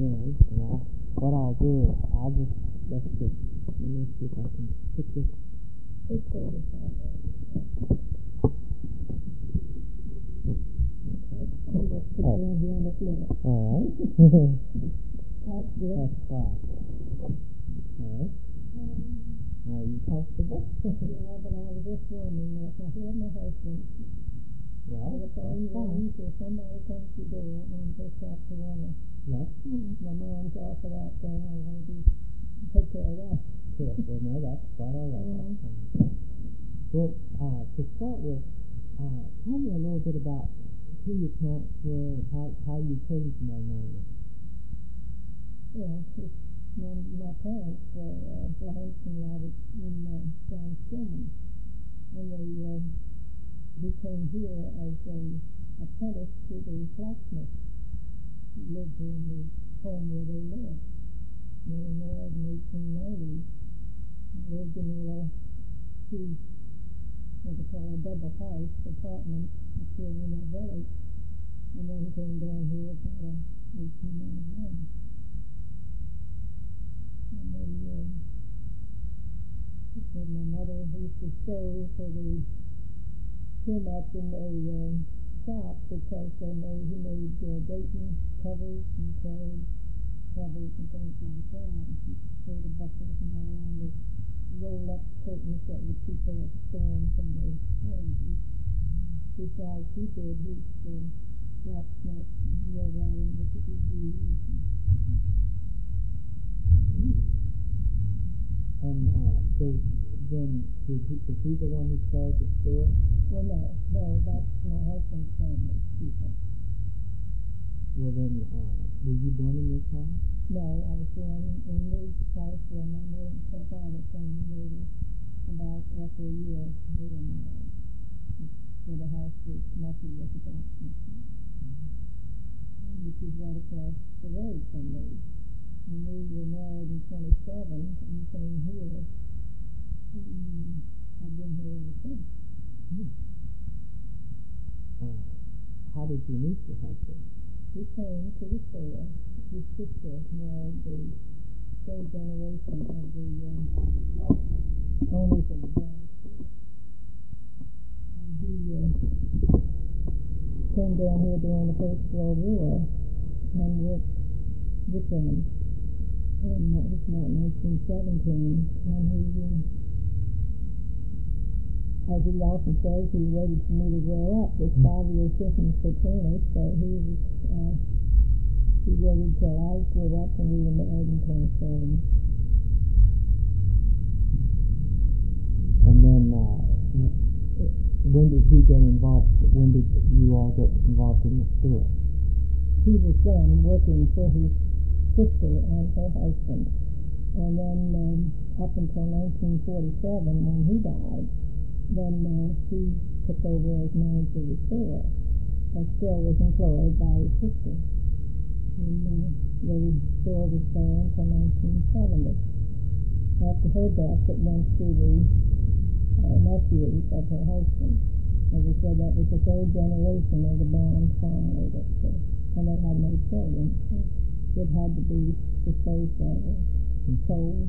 Well, what I'll do is let me see if I can put this. All right. That's good. That's fine. All right. Are you comfortable? Yeah, but I was just wondering if I hear my husband. Well, the phone rings or somebody comes to the door, I'm just have to want to. That's fine. My mind's off of that thing. I want to take care of that. Sure. Well, no, that's quite all right. That's fine. Well, to start with, tell me a little bit about who your parents were and how you came to Magnolia. Yeah, my parents were Blanche and Robert and John Stillman, and he came here as an apprentice to the blacksmith. He lived here in the home where they lived. They were married in 1890. Lived in a little what they call a double house apartment up here in the village, and then came down here about 1891. And he said my mother used to sew for too much in the shop because he made Dayton covers and clothes covers and things like that. And she sew the buckles and all on the roll-up curtains that would keep the storm from the wind. Besides, he did his blacksmith and wheelwrighting with the DVDs. And so then, is he the one who started the store? Well, no, that's my husband's family people. Well, then, were you born in this house? No, I was born in the house where my mother and father came later. About after a year, they were married. So the house was connected with the blacksmith, which is right across the road from me. And we were married in 27 and came here. And I've been here ever since. How did you meet your husband? We came to the store. His sister married the third generation of the owners of the Brown store. And he came down here during the First World War and worked with them. And that was about 1917. And as he often says, he waited for me to grow up. There's 5 years difference between us, so he waited till I grew up, and we were married in 27. And then, when did he get involved? When did you all get involved in the store? He was then working for his sister and her husband. And then up until 1947, when he died, then he took over as manager of the store, but still was employed by his sister. And the store was there until 1970. After her death, it went to the nephews of her husband. As I said, that was the third generation of the Brown family, and they had no children. So it had to be disposed of and sold.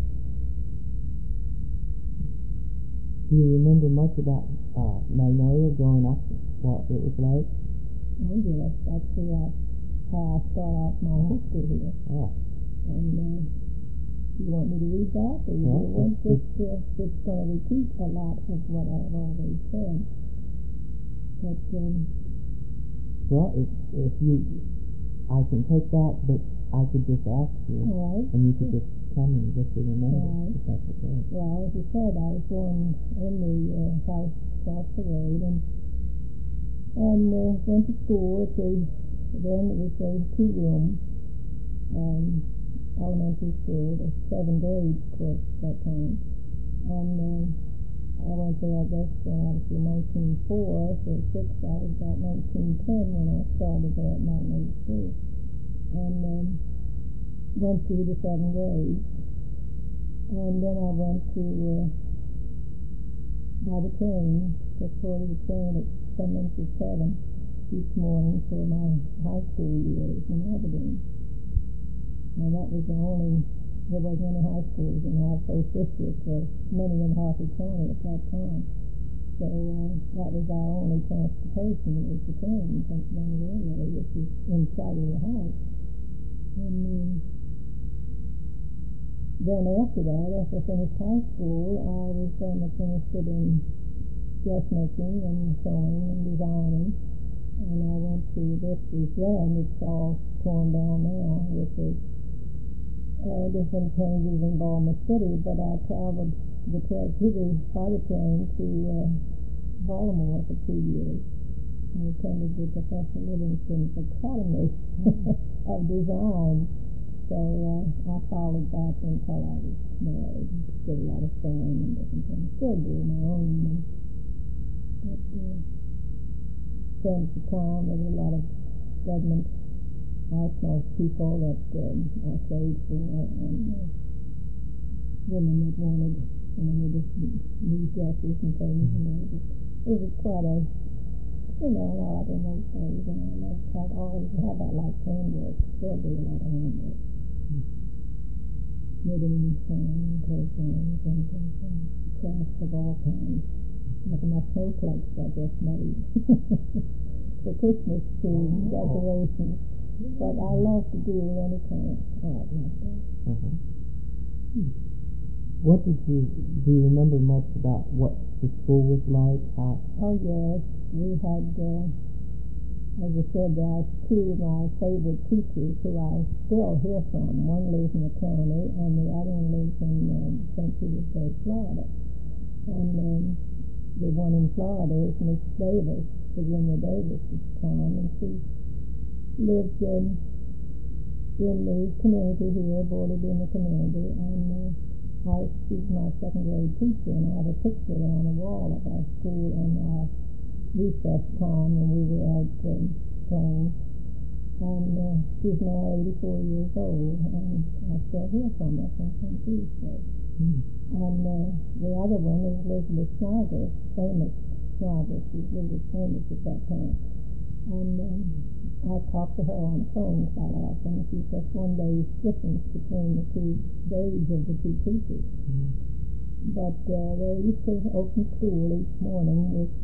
Do you remember much about Magnolia growing up, what it was like? Oh, yes. That's how I start off my history here. Oh. And do you want me to read that? Or you want it's going to repeat a lot of what I've already said. But, well, if you, I can take that, but I could just ask you. All right. And you could just tell me what you remember. Right. If that's okay. Well, as you said, I was born in the house across the road and went to school at then it was a 2-room elementary school, the 7th grade, of course, at that time. And I went there, I guess, when I was in 1904, so 6, I was about 1910 when I started there at Magnolia School. And went through the 7th grade. And then I went to, by the train, took 40 the train at 10 minutes to 7 each morning for my high school years in Aberdeen. and that was there wasn't any high schools in our first district, or many in Harford County at that time. So that was our only transportation, was the train from Young Railway, which was inside of the house. And then after that, after I finished high school, I was very much interested in dressmaking and sewing and designing. And I went to Vistries then. It's all torn down now with the different changes in Baltimore City, but I traveled by the train to Baltimore for 2 years. I attended the Professor Livingston's Academy of Design. So I followed that until I was married. Did a lot of sewing and different things. Still do my own. But then at the time, there was a lot of government arsenal people that I sewed for, and women that wanted different new dresses and things. It was quite an art in those days, and I loved to always have that like handwork. Still do a lot of handwork. Knitting and sewing, crocheting, and crafts of all kinds. Like my snowflakes I just made for Christmas tree decorations. But I love to do any kind of art like that. Do you remember much about what the school was like? How? Oh yes, we had, as I said, there are two of my favorite teachers who I still hear from. One lives in the county, and the other one lives in St. Petersburg, Florida. And the one in Florida is Miss Davis, Virginia Davis at the time, and she lived in the community here, boarded in the community, and she's my second grade teacher, and I have a picture on the wall of our school in our recess time when we were out playing. And she's now 84 years old, and I still hear from her from St. Petersburg. And the other one is Elizabeth Snodgrass, famous Snodgrass. She was really famous at that time. And I talked to her on the phone quite often. She's just one day's difference between the two days of the two teachers. But they used to open school each morning with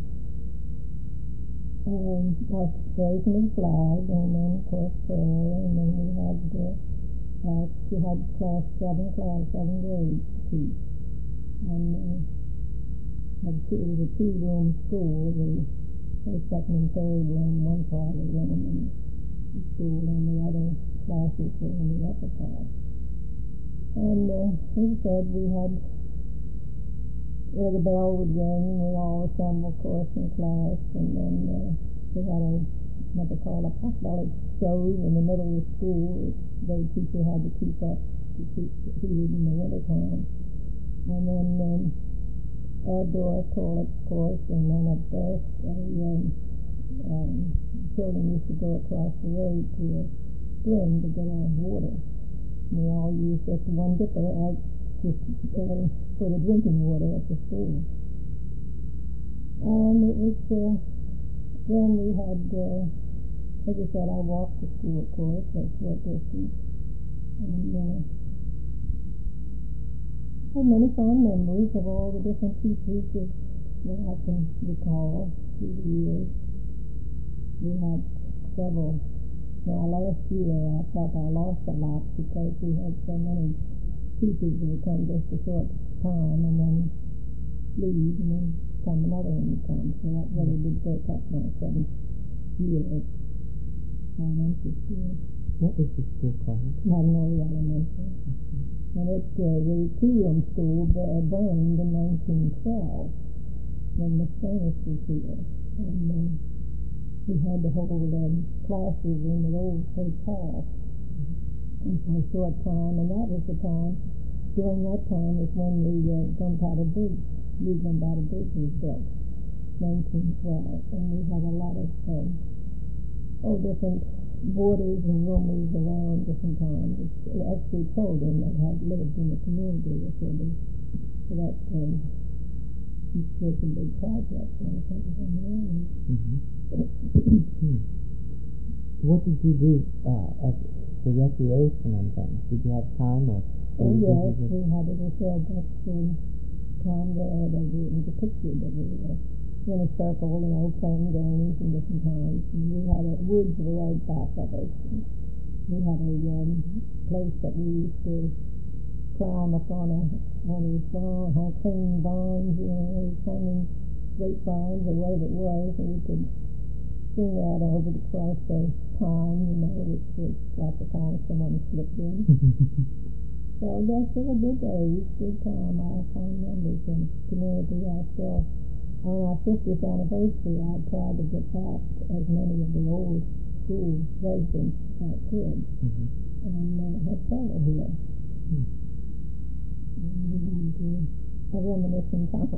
us raising the flag, and then, of course, prayer, and then we had she had seven grades to teach. And it was a two-room school. The first, second, and third were in one part of the room in the school, and the other classes were in the upper part. And as I said, we had where the bell would ring, and we'd all assemble, of course, in class, and then we had what they call a potbelly stove in the middle of the school, which the teacher had to keep up to keep heated in the wintertime. And then outdoor toilet, of course, and then at best, children used to go across the road to a spring to get our water. We all used just one dipper out for the drinking water at the school. And it was, then we had, as I said, I walked to school, of course, at short distance. And I have many fond memories of all the different teachers that I can recall through the years. We had several. Now, last year I felt I lost a lot because we had so many teachers who would come just a short time and then leave, and then come another one would come. So that really did break up my 7th year at elementary school. What was the school called? Magnolia Elementary. And the two-room school burned in 1912 when the furnace was here. And we had to hold classes in the old church hall for a short time, and that was the time. During that time was when the new Gunpowder Bridge was built, 1912, and we had a lot of different borders and rumors around different times. Actually, children that had lived in the community for that it was a big project when it was in the area. What did you do for recreation and things? Did you have time? Oh, yes, we had, as I said, that time there that it was a picture that we were in a circle, playing games and different kinds. And we had a woods right back of us. And we had a place that we used to climb up on these clean vines, hanging grapevines or whatever it was, and we could swing out over across the pond, which was like the time someone slipped in. So that's still a good days, good time. I find members in the community. I still, on our 50th anniversary, I tried to get back as many of the old school residents as I could, and had several here. And we had a reminiscent time.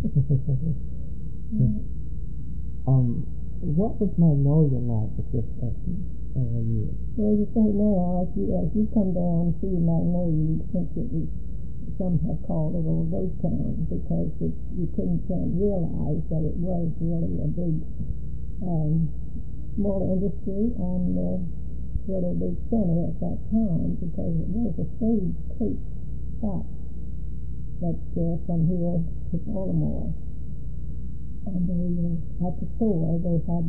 What was Magnolia like at this year? Well, you say now, as you come down through Magnolia, you'd think it was, some have called it Old Ghost Town, because you can't realize that it was really a big, small industry, and really a big center at that time, because it was a stagecoach stop that's from here to Baltimore. And at the store, they had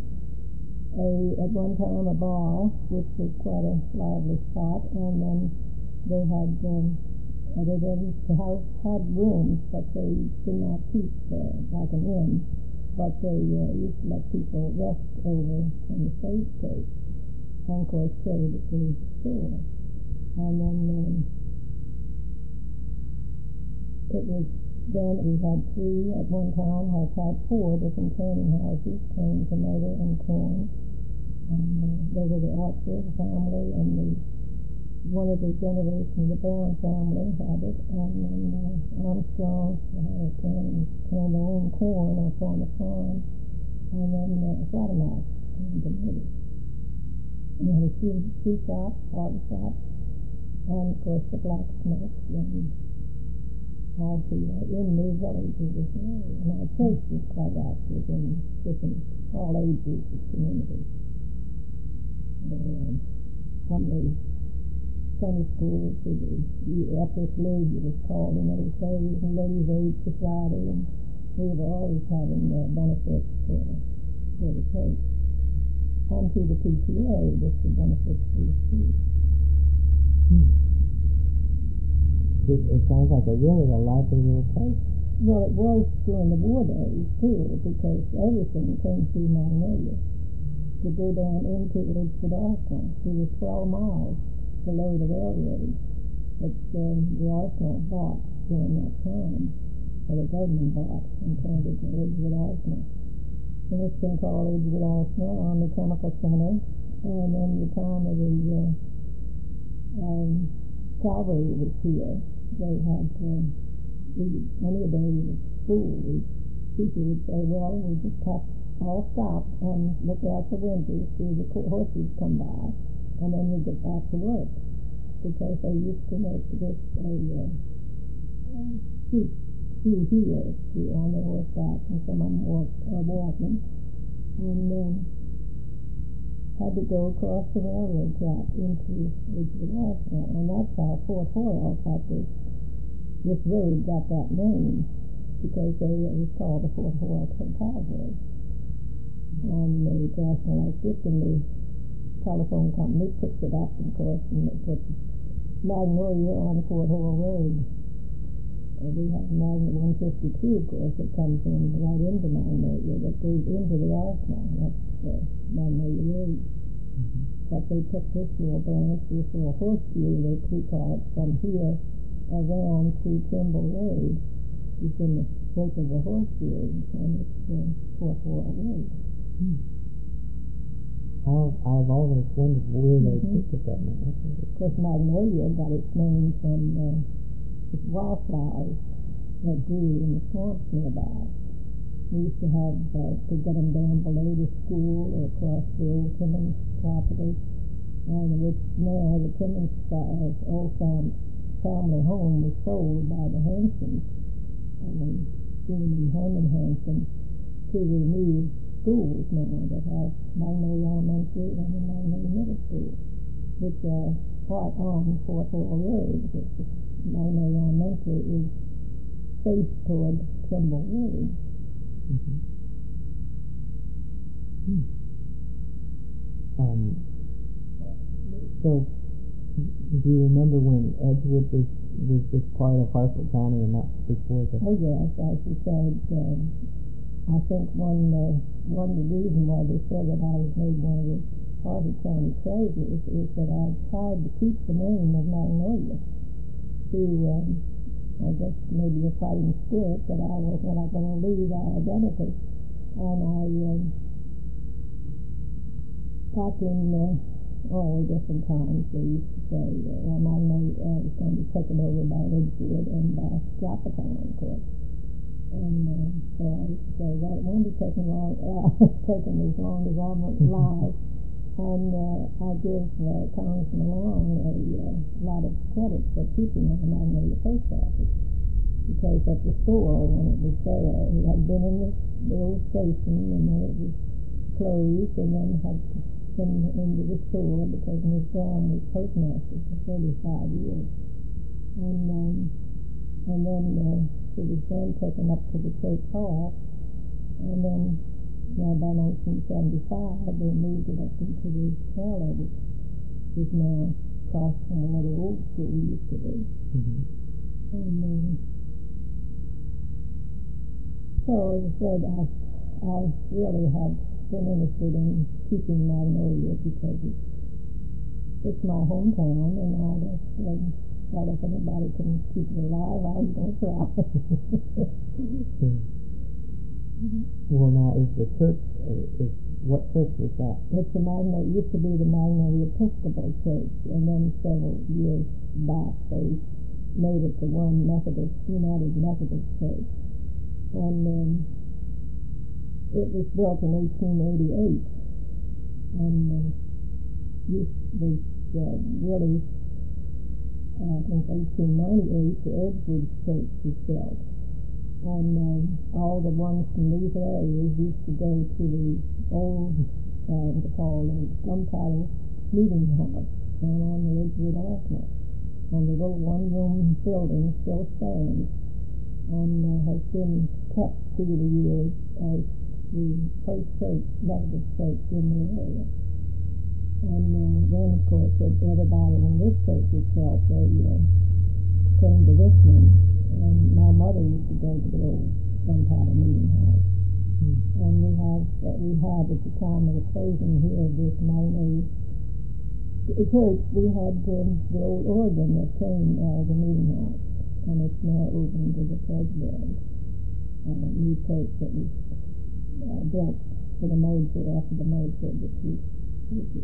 at one time a bar, which was quite a lively spot, and then they had the house had rooms, but they did not keep like an inn, but they used to let people rest over in the stagecoach, and of course trade at the store. And then it was. Then we had at one time, had 4 different canning houses, canning tomato and corn. And they were the Archer family, and one of the generation of the Brown family had it, and then Armstrong had canned their own corn up on the farm, and then Flattermac canned tomatoes. And we had a shoe shop, barber shop, and of course the blacksmith, and all through in the villages as well. And our church was quite active in different, all ages of communities. From the Sunday school to the Epic League, it was called in those days, and Ladies' Aid Society, and we were always having benefits for the church. And to the PTA, this was benefits for the school. It sounds like a lively little place. Well, it was during the war days, too, because everything came through Magnolia. To go down into Ridgewood Arsenal, it was 12 miles below the railroad that the Arsenal bought during that time, or the government bought and turned it to Ridgewood Arsenal. And it's been called Ridgewood Arsenal on the Chemical Center, and then the time of the cavalry was here. They had many days at school. People would say, well, we just have to all stop and look out the window, see the horses come by, and then we get back to work. Because they used to make this shoot here on their horseback, and some of them were walking, and had to go across the railroad track into Ridgewood Arsenal, and that's how Fort Hoyle got this road got that name, because it was called the Fort Hoyle Cavalry. And the National Electric and the telephone company picked it up, of course, and they put Magnolia on Fort Hoyle Road. We have Magnolia 152, of course, that comes in right into Magnolia, that goes into the Arsenal. That's Magnolia Road. But they took this little branch, this little horseshoe, they call it, from here around to Trimble Road. It's in the shape of a horseshoe, and it's Fort Hoyle Road. I've always wondered where they picked that name. Of course, Magnolia got its name from wildflowers that grew in the swamps nearby. We used to have to get them down below the school or across the old Timmons property, and which now the Timmons old family home was sold by the Hansons, June and Herman Hanson, to the new schools now that have Magnolia Elementary and the Magnolia Middle School. which are right on Fort Hall Road, which is Magnolia Elementary is faced toward Trimble Road. Mm-hmm. So, do you remember when Edgewood was just part of Harford County and not before the... Oh, yes, as you said, I think one of the reasons why they said that I was made one of the Harford County treasurers is that I tried to keep the name of Magnolia through, I guess, maybe a fighting spirit that I was not going to lose our identity. And I, back in different times, they used to say, Magnolia was going to be taken over by Edgewood and by Stratfordtown, of course. And so I used to say, well, it won't be taking as long as I'm alive. And I give Congressman Long a lot of credit for keeping the Magnolia Post Office, because at the store, when it was there, it had been in the old station, and then it was closed, and then had been into the store because Ms. Graham was postmaster for 35 years. And then it was then taken up to the church hall, and then by 1975 they moved it up into the trailer, which is now across from where the old school used to be. Mm-hmm. And so, as I said, I really have been interested in keeping Magnolia because it's my hometown, and I just thought if anybody can keep it alive, I was going to try. Well, now, is the church, what church is that? It's the Magnolia, it used to be the Magnolia Episcopal Church, and then several years back they made it the one United Methodist Church. And it was built in 1888, and was really, I think 1898, the Edgewood Church was built. And all the ones from these areas used to go to the old, what they call the Gunpowder Meeting House down on the Edgewood Arsenal. And the little one-room building still stands and has been kept through the years as the first church, Methodist church in the area. And then, of course, everybody when this church was built, they came to this one. And my mother used to go to the old Gunpowder Meeting House. Mm-hmm. And we had at the time of the closing here of this Magnolia church, we had the old organ that came out of the meeting house, and it's now open to the Presbytery, new church that was built for the merger, after the merger of the two churches,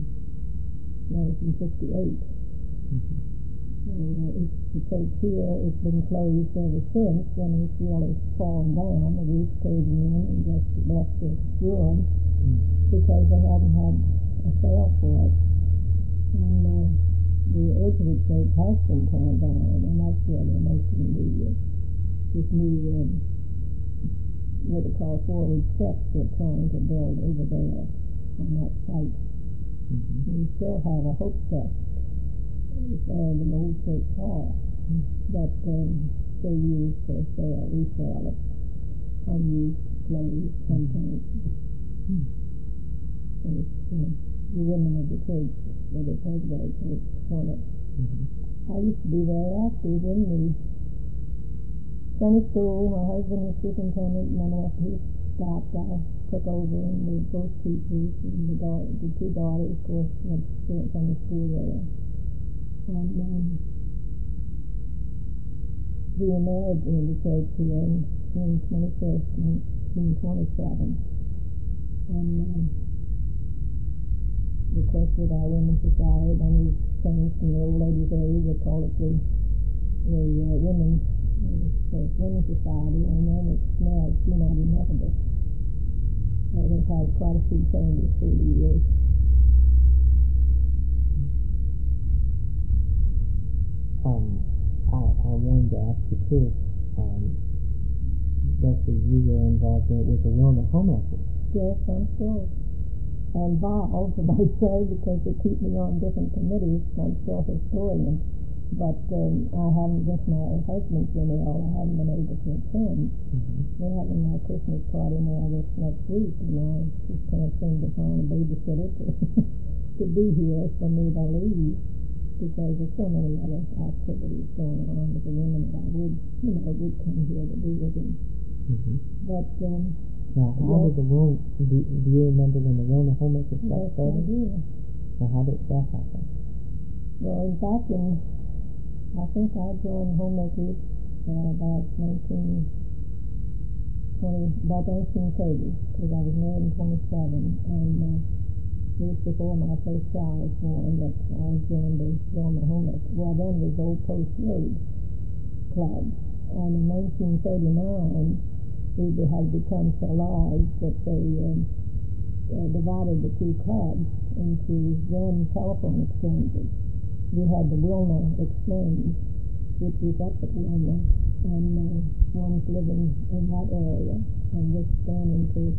1958. Mm-hmm. The church here, it's been closed ever since, and it's really fallen down. The roof caving in and just left it ruined because they hadn't had a sale for it. And the Edgewood Church has been torn down, and that's where they're making this new, what they call forward steps they're trying to build over there on that site. Mm-hmm. We still have a Hope Chest there in the old church hall that they use for resale of unused clothes sometimes. So it's the women of the church, where the Presbytery church on it. I used to be very active in the Sunday school. My husband was superintendent, and then after he stopped, I took over, and we were both teachers, and the two daughters, of course, went to Sunday school there. And we were married in the church here on June 21st, 1927. And of course, with our women's society, then we changed from the old ladies' age, they call it the women's society, and then it's now United Methodist. So they've had quite a few changes through the years. I wanted to ask you too, Leslie, you were involved with the Wilner Home Effort. Yes, I'm sure. involved, I might say, because they keep me on different committees. I'm still historian, but I haven't, with my husband's funeral, I haven't been able to attend. We're having our Christmas party now this next week, and I just can't seem to find a babysitter to be here for me to leave, because there's so many other activities going on with the women that I would come here to be with him. But now, how did the Wilner, do you remember when the Wilner Homemakers got started? Yes, I do. Now, how did that happen? Well, in fact, I think I joined Homemakers about 1930, because I was married in 27, and it was before my first child was born that I joined the Wilner Homemakers. Well, then it was Old Post Road Club, and in 1939, we had become so large that they divided the two clubs into then telephone exchanges. We had the Wilner Exchange, which was up at Wilner, and one's living in that area, and just standing to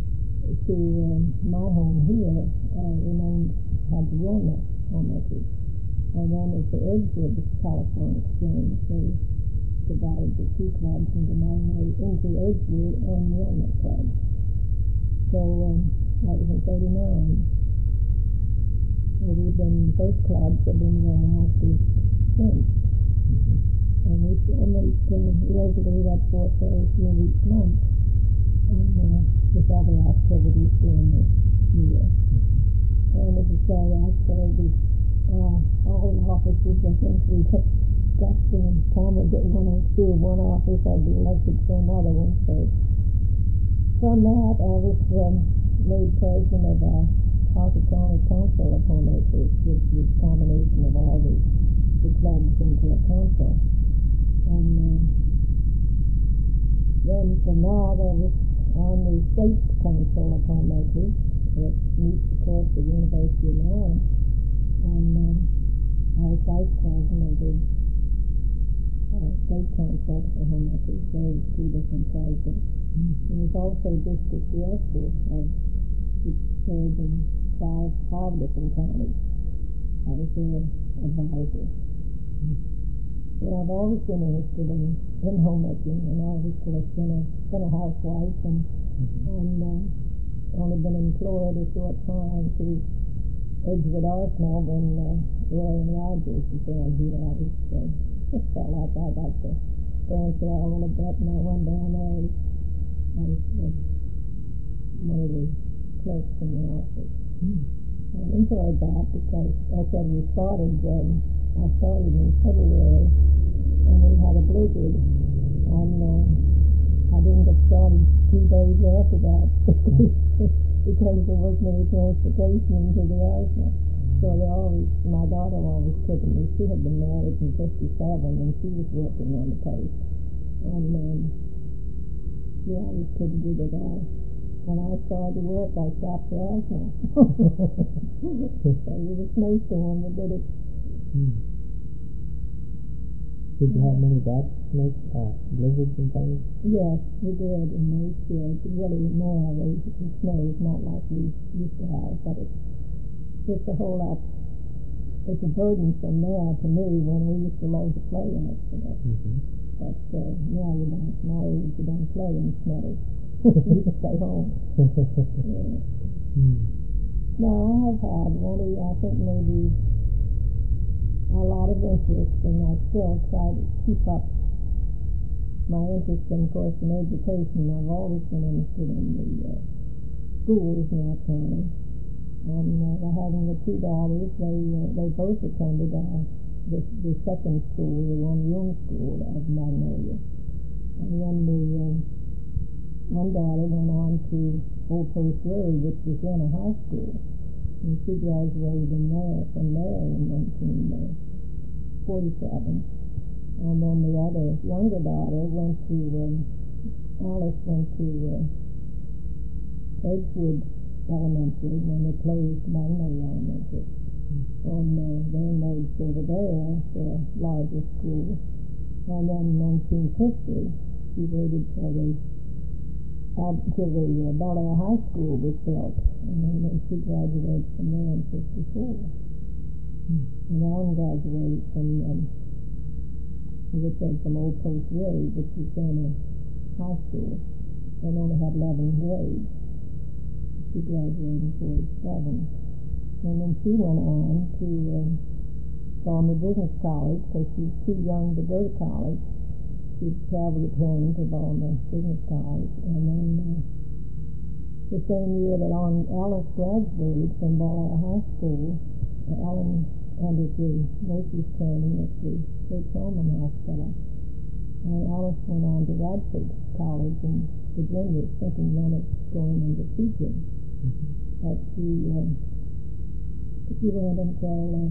my home here had the Wilner Homemakers. And then at the Edgewood Telephone Exchange, they divided the two clubs into Edgewood and Wilner Club. So that was in 39. So both clubs have been very active since. And we still meet regularly that fourth Thursday of each month, and with other activities during the year. And as I say, I served all offices. I think we got the time to get through one office, I'd be elected for another one. So from that, I was made president of Harford County Council of Homemakers, which is a combination of all the clubs into a council. And then from that, I was on the State Council of Homemakers, which meets, of course, the University of Maryland. And I was vice president of the State Council for Homemakers. There was two different presidents. And was also district director of which served in five different counties. I was their advisor. Well, I've always been interested in homemaking, and always, of course, been a housewife, and only been employed a short time through Edgewood Arsenal when Roy and Rogers was down here. I just felt like I'd like to branch out a little bit, and I went down there. I was one of the clerks in the office. I enjoyed that because, as I said, I started in February, and we had a blizzard, and I didn't get started 2 days after that because there wasn't any transportation into the Arsenal. So my daughter always took me. She had been married in 57, and she was working on the post. And she always couldn't do it all. When I started to work, I stopped the Arsenal. So it was a snowstorm that did it. Did you have many bad blizzards and things? Yes, we did in those years. Really, now the snow is not like we used to have, but it's a whole lot. It's a burdensome now to me when we used to love to play in it. But now you don't. My age, you don't play in snow. You stay home. Yeah. Now, I have had really, I think maybe a lot of interest, and I still try to keep up my interest in, of course, in education. I've always been interested in the schools in our county. And having the two daughters, they both attended the second school, the one-room school of Magnolia. And then the one daughter went on to Old Post Road, which was then a high school. And she graduated from there in 1947. And then the other younger daughter went to, Alice went to Edgewood Elementary when they closed Magnolia Elementary. And they merged over there to a larger school. And then in 1950, she waited till the until the Bel Air High School was built, and then she graduated from there in '54. And Ellen graduated from, as I said, from Old Post Road, which was then a high school, and only had 11 grades. She graduated in '47. And then she went on to Baltimore Business College, because she was too young to go to college. She traveled the train to Baltimore Business College, and then the same year that Alice graduated from Bel Air High School, Ellen ended the nurse's training at the Church Holman Hospital, and Alice went on to Radford College in Virginia, thinking then of going into teaching. But she went until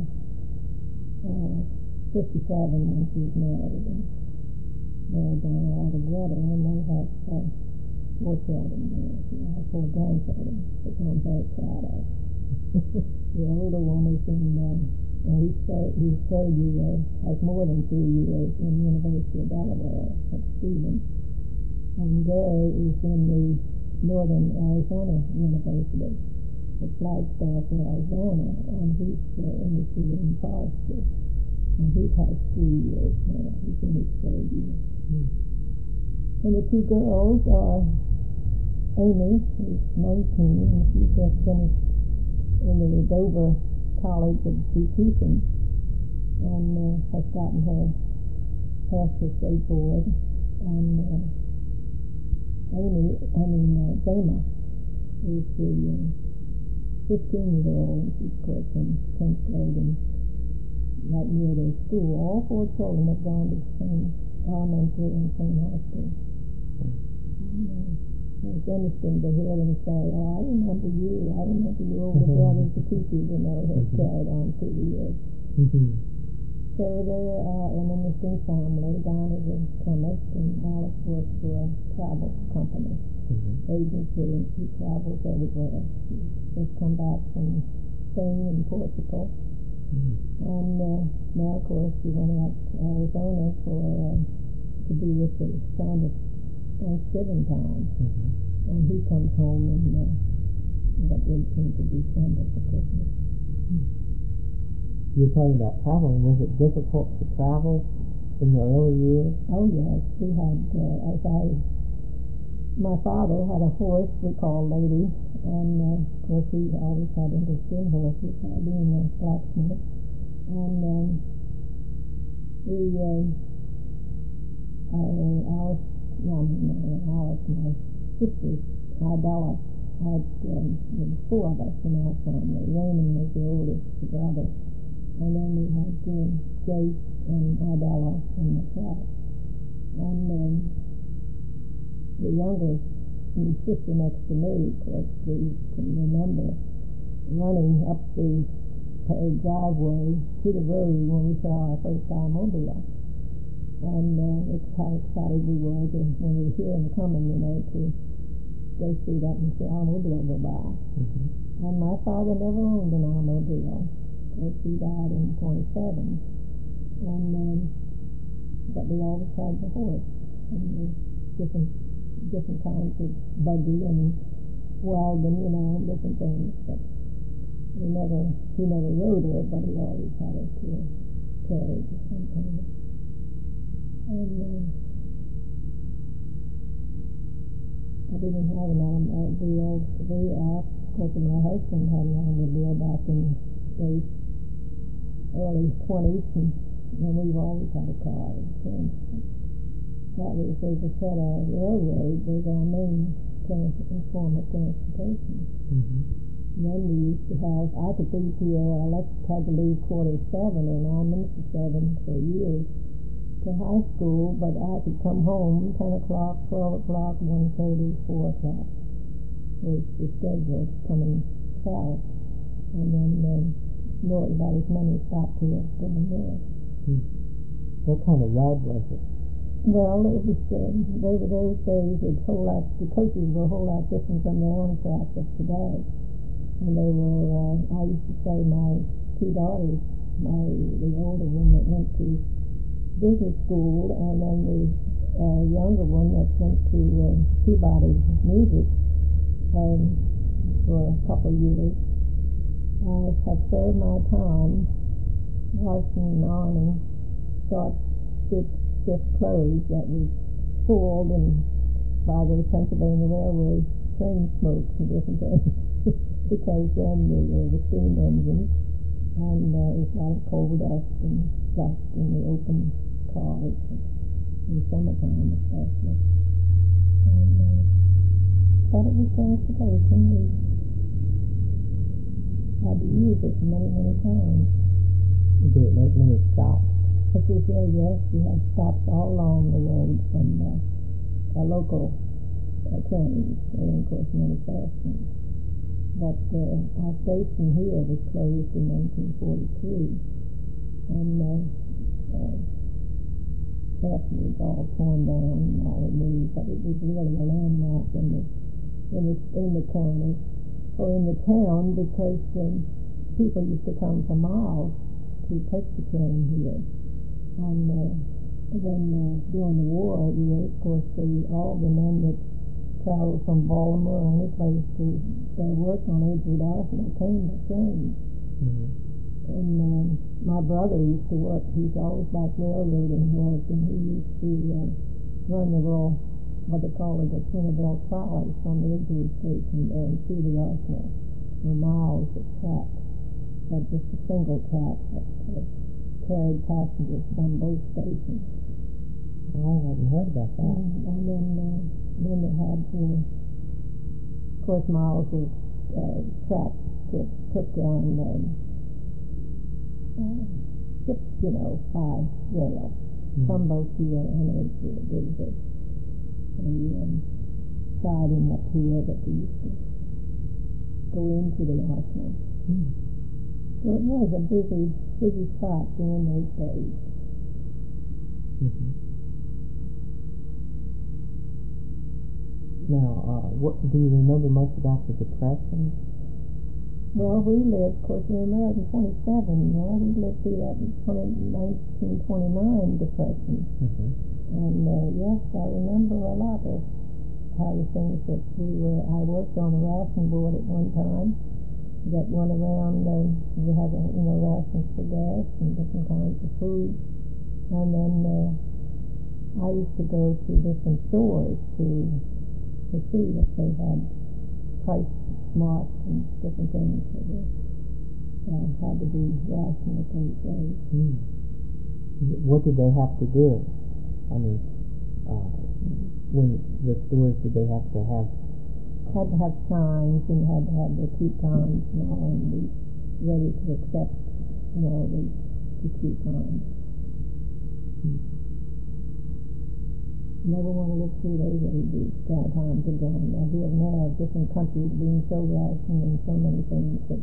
57 when she was married. Married Donald Greta, and they have 4 children. They have 4 grandchildren, which I'm very proud of. The older one is in, he's third year, has more than 2 years in the University of Delaware at Stevens. And Gary is in the Northern Arizona University at Flagstaff, Arizona, and he's in the Cedar and Forestry. And he has 3 years now. He's in his third year. And the 2 girls are Amy, who's 19, and she just finished in the Dover College of Teaching, and has gotten her past the state board. And Jama is the 15-year-old. She's, of course, in 10th grade and right near their school. All 4 children have gone to the same elementary and same high school. And it's interesting to hear them say, "Oh, I remember you older brothers, the teachers, who have carried on through the years." So they're an interesting family. Don is a chemist, and Alice works for a travel company agency, and she travels everywhere. She's just come back from Spain and Portugal. And now, of course, she went out to Arizona to be with the son at Thanksgiving time. And he comes home in the 18th of December for Christmas. You're talking about traveling. Was it difficult to travel in the early years? Oh, yes. We had, my father had a horse we called Lady, and of course he always had interest in horses, being a blacksmith. And Alice, my sister, Idella, had 4 of us in our family. Raymond was the oldest brother, and then we had Jace and Idella and myself. And the youngest sister next to me, of course, we can remember running up the driveway to the road when we saw our first automobile. And it's how excited we were when we hear them coming, to go see that and see automobile go by. And my father never owned an automobile. Of course, he died in 27. But we always had the horse, and different kinds of buggy and wagon, different things. But he never rode her, but he always had her to a carriage of some kind. And I didn't have an automobile. Of course, my husband had an automobile back in the early 20s, and we've always had a car. That was, as I said, our railroad was our main form of transportation. And then we used to have, I could leave here, had to leave 7:15 or 9 minutes to 7 for years to high school, but I could come home 10 o'clock, 12 o'clock, 1:30, 4 o'clock was the schedule coming south. And then north, about as many stopped here going north. What kind of ride was it? Well, it was, they were those days, the coaches were a whole lot different from the Amtrak of today. And they were, I used to say my 2 daughters, the older one that went to business school, and then the younger one that went to Peabody Music for a couple of years. I have served my time washing and ironing short stiff clothes that was soiled and by the Pennsylvania Railroad train smoke and different things because then there were steam engines and there was a lot of coal dust and dust in the open cars in the summertime especially. And thought it was transportation. We had to use it many, many times. Did it make many stops? Yes, we had stops all along the road from local trains, and of course many fast ones. But our station here was closed in 1943, and after it was all torn down and all removed. But it was really a landmark in the county or in the town because people used to come for miles to take the train here. And then during the war years, of course, all the men that traveled from Baltimore or any place to work on Edgewood Arsenal came by train. Mm-hmm. And my brother used to work. He's always like railroading work, and he used to run the little, what they call it, the Twinnaville trolley from the Edgewood station down to the Arsenal. For miles of track. Had just a single track that carried passengers from both stations. I hadn't heard about that. And then they had, of course, miles of track that took on ships, by rail from both here and Edgewood. There was a siding up here that we used to go into the Arsenal. So it was a busy spot during those days. Mm-hmm. Now, what do you remember much about the Depression? Well, we lived, of course, we were married in 27. We lived through that 1929 Depression. Mm-hmm. And yes, I remember a lot of how the things that I worked on a ration board at one time that went around, we had, rations for gas and different kinds of food. And then I used to go to different stores to see if they had price marks and different things that were, had to be rationed at those days. What did they have to do? I mean, when the stores, did they have to have... Had to have signs and had to have their coupons and all, and be ready to accept, the coupons. Never want to live through those times again. I hear now of different countries being so rationed and so many things that,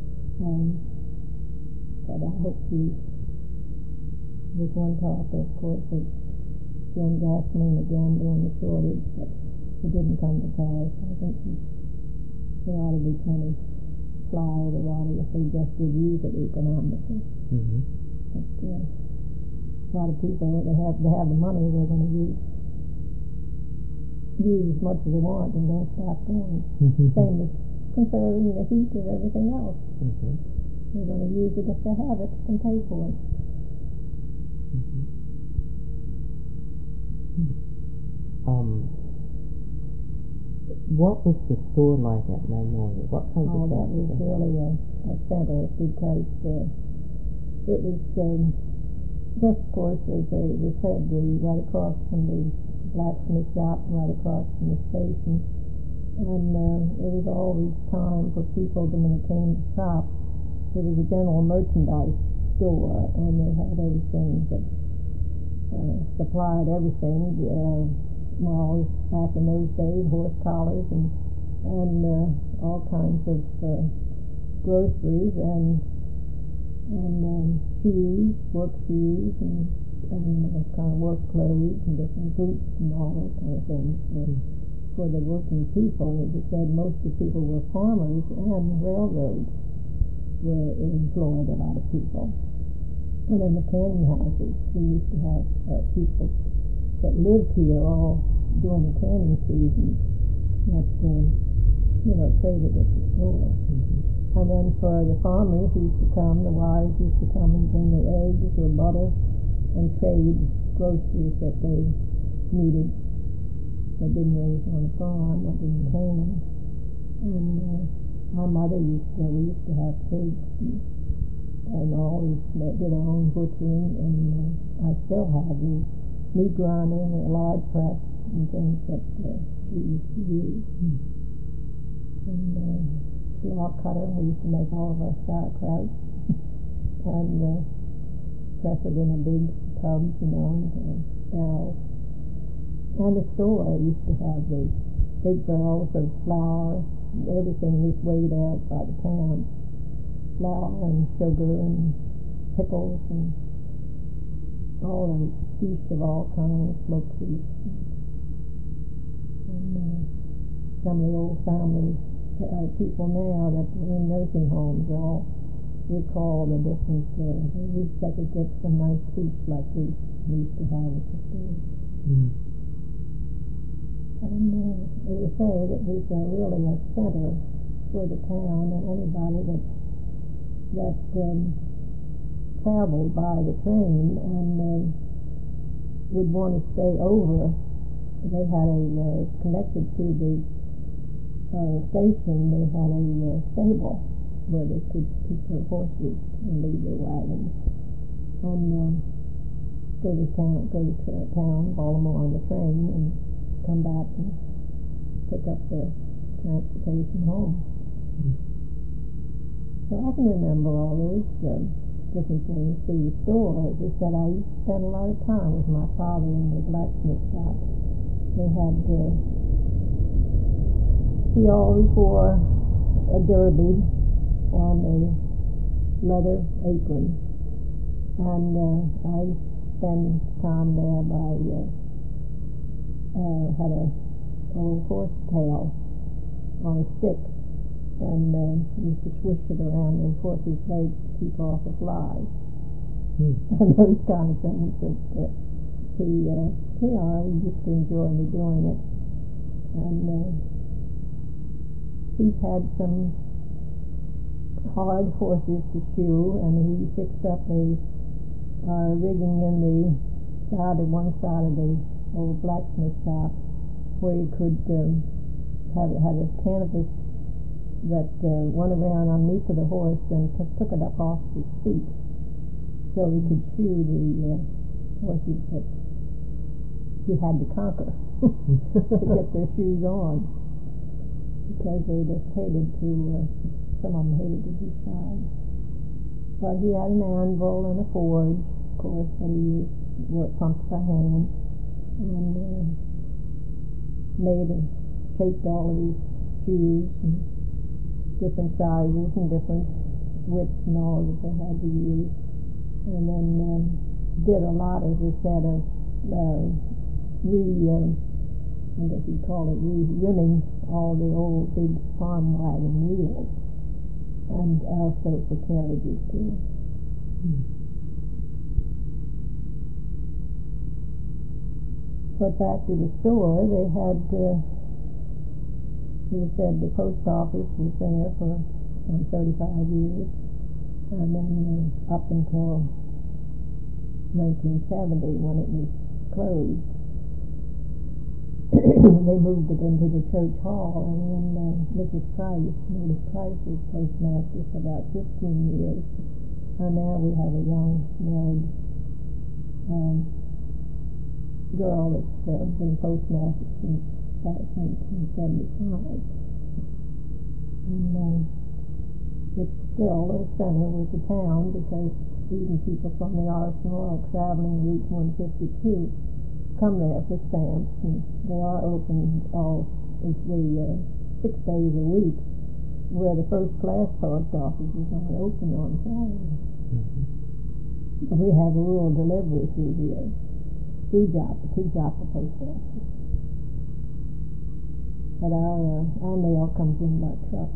but I hope there's one talk, of course, of doing gasoline again during the shortage, but it didn't come to pass. I think there ought to be plenty supply of everybody if they just would use it economically. Mm-hmm. But a lot of people, they have the money, they're going to use as much as they want and don't stop going. Same as conserving the heat of everything else. Mm-hmm. They're going to use it if they have it and pay for it. What was the store like at Magnolia? What kinds of things? That was really a center because it was just, of course, as they said, right across from the blacksmith shop, right across from the station. And there was always time for people when they came to shop. There was a general merchandise store, and they had everything that supplied everything. Well, back in those days, horse collars and all kinds of groceries and shoes, work shoes, and kind of work clothes and different boots and all that kind of things for the working people. As I said, most of the people were farmers, and railroads were employed a lot of people. And in the canning houses, we used to have people that lived here all during the canning season that, traded at the store. And then for the farmers used to come, the wives used to come and bring their eggs or butter and trade groceries that they needed that didn't raise on a farm or didn't can. And my mother we used to have pigs and always did our own butchering, and I still have the meat grinder, a lard press, and things that she used to use. And slaw cutter, we used to make all of our sauerkraut and press it in a big tub, and barrels. And the store used to have the big barrels of flour. Everything was weighed out by the pound. Flour and sugar and pickles and all the fish of all kinds, smoked fish. And some of the old families, people now that are in nursing homes, all recall the different. They wish they could get some nice fish like we used to have at the store. And as I say, it was really a center for the town, and anybody that traveled by the train and would want to stay over. They had connected to the station, they had a stable where they could keep their horses and leave their wagons. And go to town, haul them on the train, and come back and pick up their transportation home. So I can remember all those different things through the store. As I said, I used to spend a lot of time with my father in the blacksmith shop. They had, he always wore a derby and a leather apron. And I used to spend time there by, had a old horse tail on a stick, and used to swish it around the horse's legs to keep off the flies. And those kind of things that he used to enjoy me doing it. And he's had some hard horses to shoe, and he fixed up a rigging in one side of the old blacksmith shop where you could had a canvas that went around underneath of the horse and took it up off his feet so he could shoe the horses that he had to conquer to get their shoes on, because they just hated to, some of them hated to be shod. But he had an anvil and a forge, of course, that he used, pumped by hand, and shaped all of these shoes in different sizes and different widths and all that they had to use. And then did a lot, as I said, of I guess you'd call it rimming all the old big farm wagon wheels, and also for carriages too. But back to the store, they had, as I said, the post office was there for 35 years, and then up until 1970 when it was closed. They moved it into the church hall, and then Mrs. Price was postmaster for about 15 years, and now we have a young married girl that's been postmaster since about 1975. And it's still a center with the town, because even people from the Arsenal or traveling Route 152 come there for stamps, and they are open all the 6 days a week, where the first class post offices aren't open on Saturday. We have a rural delivery through here, two Joppa post office. But our mail comes in by truck.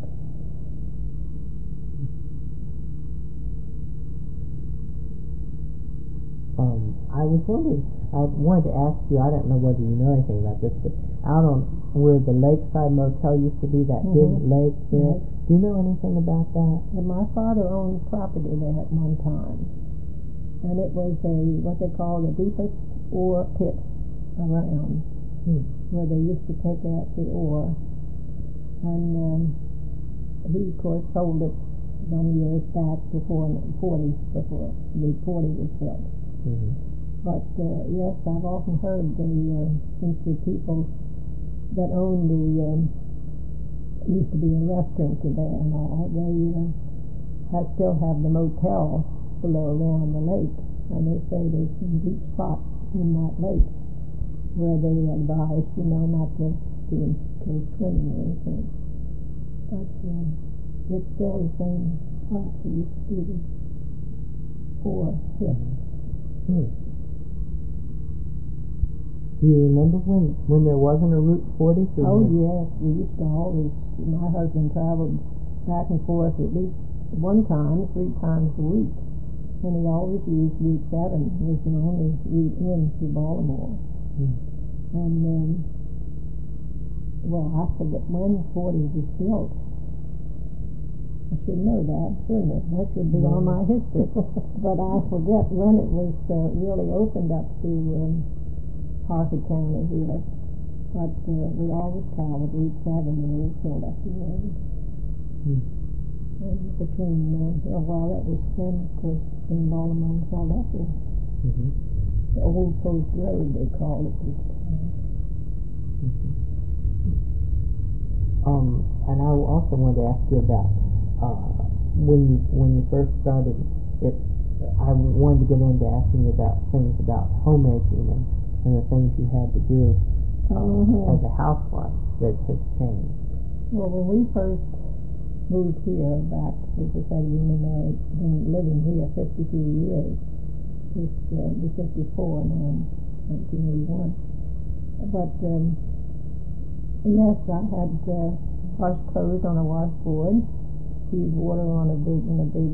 I was wondering, I wanted to ask you, I don't know whether you know anything about this, but out on where the Lakeside Motel used to be, that big lake there, Yes. do you know anything about that? And my father owned property there at one time, and it was what they call the deepest ore pit around, where they used to take out the ore. And he, of course, sold it some years back before Route 40 was built. Mm-hmm. But yes, I've often heard since the people that owned used to be a restaurant there and all, they still have the motel below around the lake, and they say there's some deep spots in that lake where they advise, not to go swimming or anything. But it's still the same spot that used to be the ore pit. Do you remember when there wasn't a Route 40 through Oh, here? yes. We used to always, my husband traveled back and forth at least 3 times a week. And he always used Route 7. It was the only route into Baltimore. And, well, I forget when 40 was built. I should know that, shouldn't it? That should be on my history. But I forget when it was really opened up to Harford County here. But we always traveled Route 7 and Old Philadelphia Road. And between, that was then, of course, in Baltimore and Philadelphia. The Old Post Road, they called it this time. And I also wanted to ask you about when you first started it. I wanted to get into asking you about things about homemaking and the things you had to do as a housewife that has changed. Well, when we first moved here back, as I said, we've been living here 53 years. This will be 54 now, 1981. But yes, I had washed clothes on a washboard, heated water on a big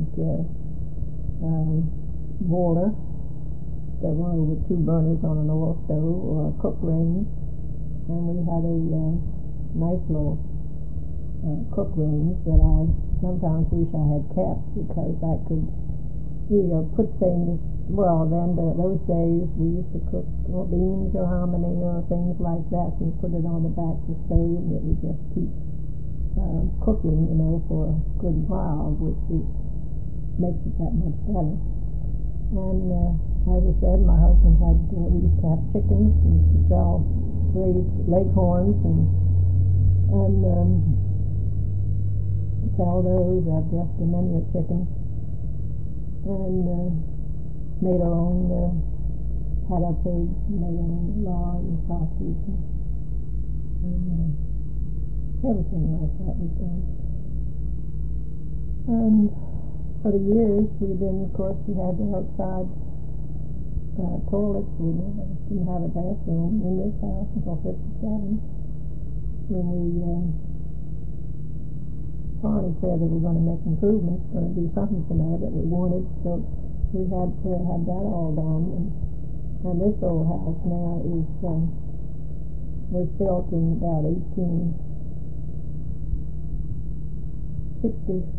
boiler that went with 2 burners on an oil stove or a cook range, and we had a nice little cook range that I sometimes wish I had kept, because I could put things. Well, then those days we used to cook beans or hominy or things like that, and you put it on the back of the stove and it would just keep cooking, for a good while, which makes it that much better. And as I said, my husband we used to have chickens. We used to raise leghorns and sell those. I've dressed many a chicken, and made our own, had our pigs, made our own lard and sausage, and everything like that was done. And for the years we've been, of course, we had the outside toilets. We didn't have a bathroom in this house until 57, when we finally said that we were going to make improvements, going to do something that we wanted, so we had to have that all done. And this old house now was built in about 1886.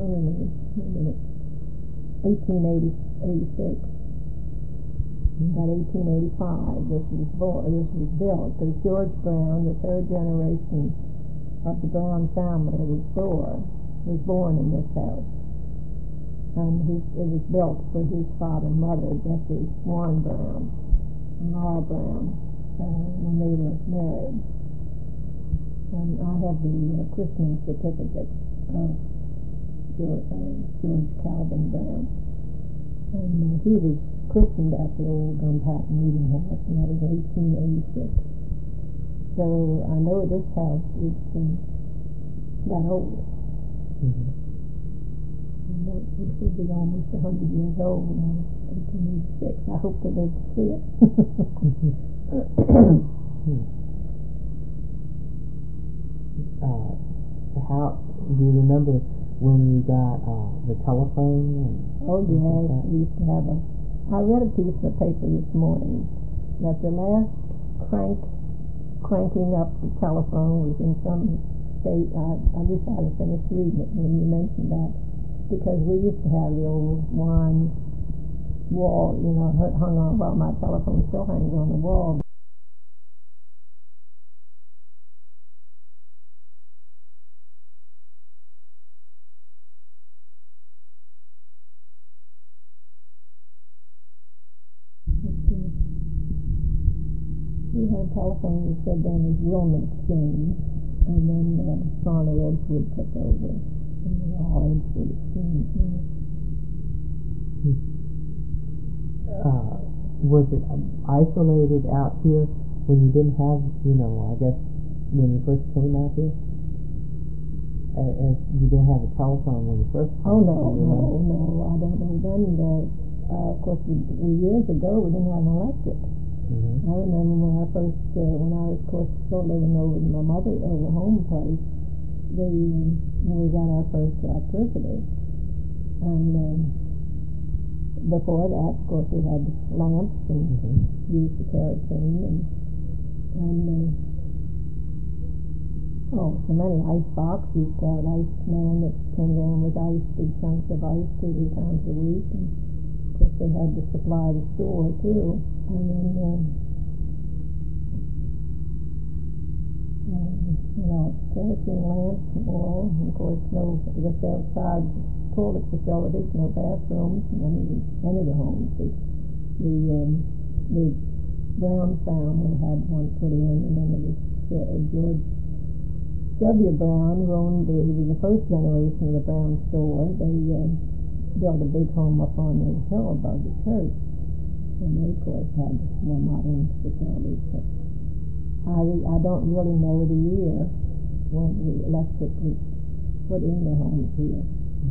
About 1885, this was built, because George Brown, the 3rd generation of the Brown family, the store, was born in this house. And it was built for his father and mother, Jesse Warren Brown and Laura Brown, when they were married. And I have the christening certificate of George Calvin Brown. And he was christened at the old Gunpowder Meeting House, and that was 1886. So I know this house is that old. It will be almost 100 years old now, 1886. I hope to live to see it. How do you remember when you got the telephone? Oh yes, we used to have I read a piece in the paper this morning that the last cranking up the telephone was in some state. I wish I'd have finished reading it when you mentioned that, because we used to have the old wine wall, hung on. Well, my telephone still hangs on the wall. We had a telephone that said then was Wilmot Exchange, and then Farley Edgewood took over, and they all Edgewood Exchange. Was it isolated out here when you didn't have, I guess, when you first came out here? As you didn't have a telephone when you first came? Oh, no, I don't know. Then, of course, years ago, we didn't have an electric. I remember when I was, of course, still living over my home place, when we got our first electricity. And before that, of course, we had lamps and used the kerosene so many ice box. We used to have an ice man that came down with ice, big chunks of ice 2-3 times a week. And of course, they had to supply the store too. And then, kerosene lamps and oil, and of course, just outside toilet facilities, no bathrooms in any of the homes. The Brown family had one put in, and then there was George W. Brown, who owned the first generation of the Brown store. They built a big home up on the hill above the church, and they, of course, had more modern facilities. But I don't really know the year when the electric was put in the homes here.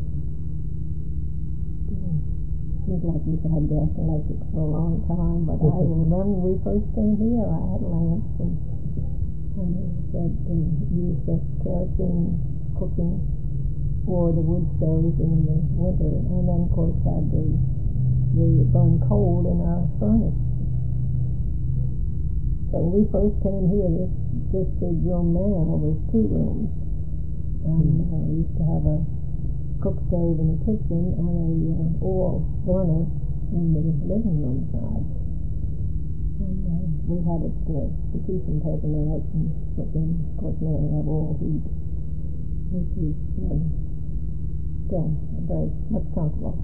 Seems like we've had gas and electric for a long time, but I remember when we first came here, I had lamps and that used just kerosene cooking or the wood stoves in the winter, and then of course had the burn coal in our furnace. But when we first came here, this big room now was 2 rooms, and we used to have a cook stove in the kitchen and a oil burner in the living room side. And we had it partition taken out and put in. Of course, now we have oil heat, which is still very much comfortable.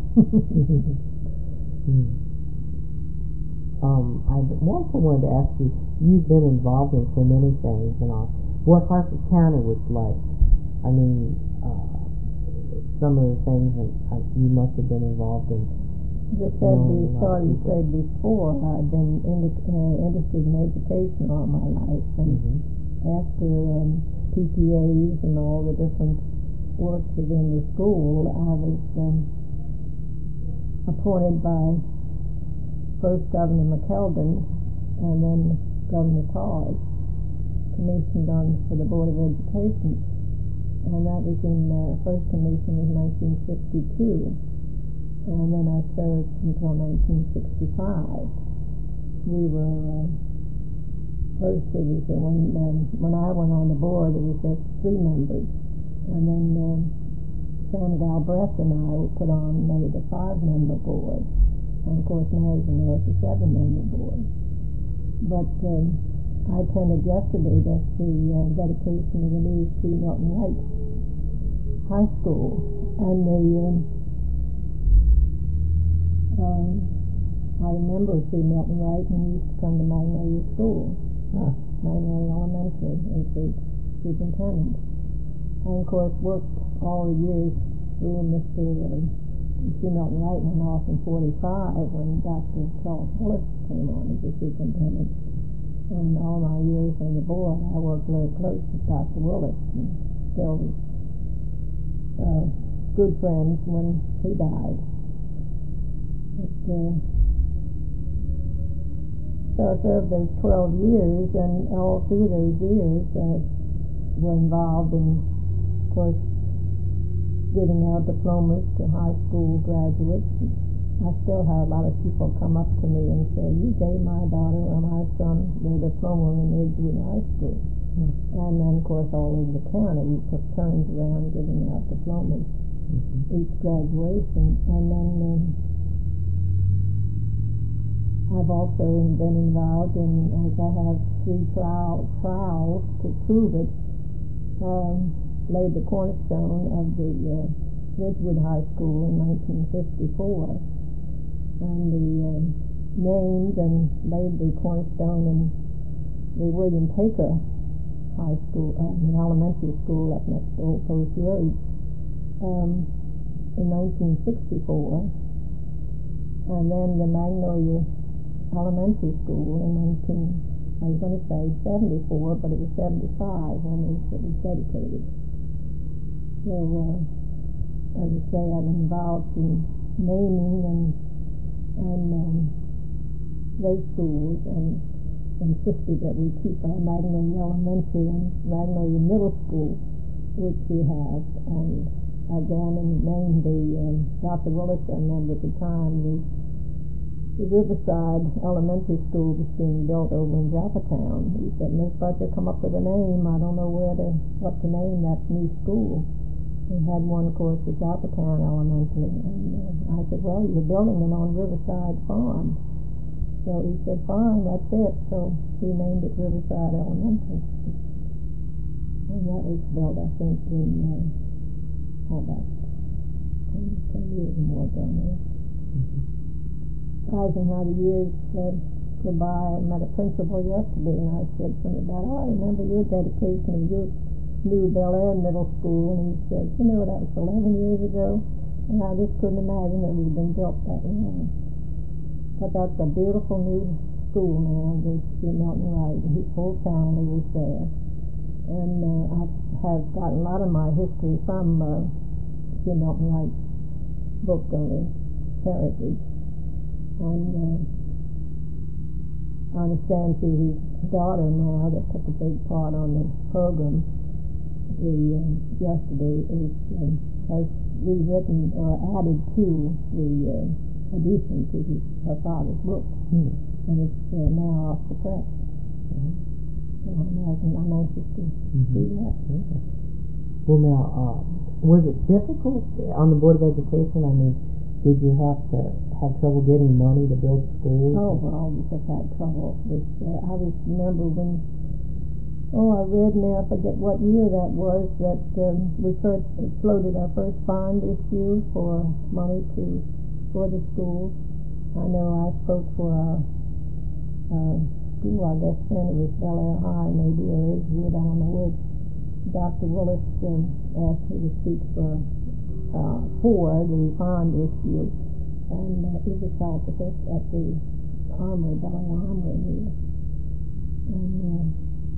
I also wanted to ask you, you've been involved in so many things and all. What Harford County was like? I mean, some of the things that you must have been involved in. As I said before, I've been interested in education all my life, and after PTAs and all the different works within the school, I was appointed by first Governor McKeldin and then Governor Tars, commissioned for the Board of Education, and that was in first commission was 1952. And then I served until 1965. We were first. It was when I went on the board, there was just 3 members, and then Sam Galbraith and I were put on, made it a 5-member board, and of course now, as you know, it's a 7-member board. But I attended yesterday the dedication of the new C. Milton Wright High School, and I remember C. Milton Wright when he used to come to Magnolia School, Magnolia Elementary, as the superintendent. And of course worked all the years through Mr. C. Milton Wright went off in 45 when Dr. Charles Willis came on as the superintendent. And all my years on the board, I worked very close with Dr. Willis, and still was good friends when he died. So I served those 12 years, and all through those years were involved in, of course, giving out diplomas to high school graduates, I still have a lot of people come up to me and say, you gave my daughter or my son their diploma in Edgewood High School. And then, of course, all over the county, we took turns around giving out diplomas each graduation. And then I've also been involved in, as I have 3 trials to prove it, laid the cornerstone of the Edgewood High School in 1954, and named and laid the cornerstone in the William Paker High School, an elementary school up next to Old Post Road, in 1964, and then the Magnolia Elementary School in 74, but it was 75 when it was dedicated. So, as I say, I'm involved in naming and those schools, and insisted that we keep our Magnolia Elementary and Magnolia Middle School, which we have, and again, and named the Dr. Willis, I remember at the time, the Riverside Elementary School was being built over in Joppatown. He said, Miss Fletcher, come up with a name. I don't know what to name that new school. We had one, of course, at Joppatown Elementary, and I said, well, you're building it on Riverside Farm. So he said, fine, that's it. So he named it Riverside Elementary. And that was built, I think, in about 10 years or more ago now. Surprising how the years go by. I met a principal yesterday, and I said something about, I remember your dedication of your new Bel Air Middle School, and he said, that was 11 years ago, and I just couldn't imagine that it had been built that long. But that's a beautiful new school now. Milton Wright, and his whole family was there. And I have gotten a lot of my history from Milton Wright's book on the heritage. And I understand through his daughter now that took a big part on the program yesterday has rewritten or added to the addition to her father's book, and it's now off the press. So I'm anxious to see that. Well, now, was it difficult on the Board of Education? I mean, did you have trouble getting money to build schools? Oh, well, we just had trouble with. I remember when. I read now, I forget what year that was, that we first floated our first bond issue for money for the schools. I know I spoke for our school, I guess then it was Bel Air High maybe, or Edgewood, I don't know which. Dr. Willis asked me to speak for the bond issue, and it was held at the Armory, Bel Air Armory here. And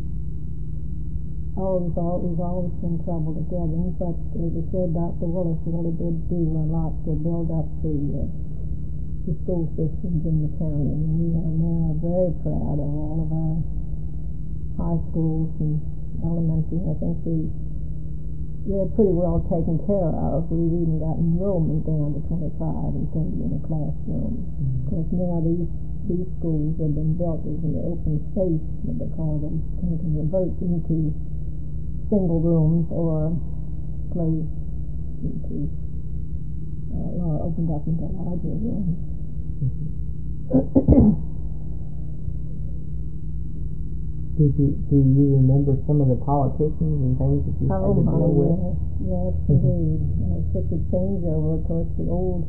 we've always been trouble to get him, but as I said, Dr. Willis really did do a lot to build up the school systems in the county, and we are now very proud of all of our high schools and elementary. I think they're pretty well taken care of. We've even got enrollment down to 25 and 30 in a classroom. Of course, now these schools have been built as an open space, what they call them, can convert into single rooms or closed into or opened up into larger rooms. Do you remember some of the politicians and things that you had to deal with? Yes, indeed. Such a changeover. Of course, the old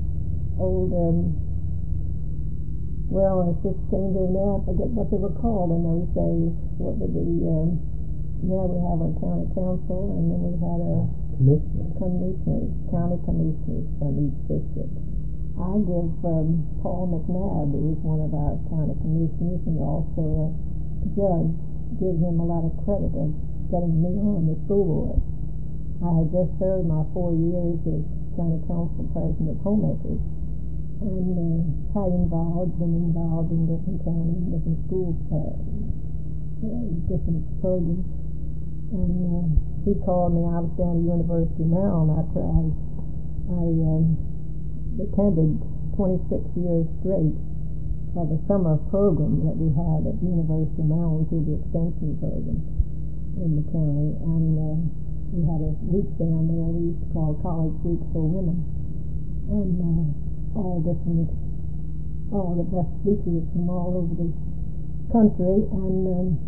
it's just changeover now. I forget what they were called in those days. What were the now we have our county council, and then we had a county commissioners from each district. I give Paul McNabb, who was one of our county commissioners and also a judge, give him a lot of credit of getting me on the school board. I had just served my 4 years as county council president of Homemakers, and been involved in different counties, different schools, different programs. And he called me. I was down at University of Maryland after I attended 26 years straight of a summer program that we had at the University of Maryland through the extension program in the county, and we had a week down there we used to call College Week for Women, and all the best speakers from all over the country, and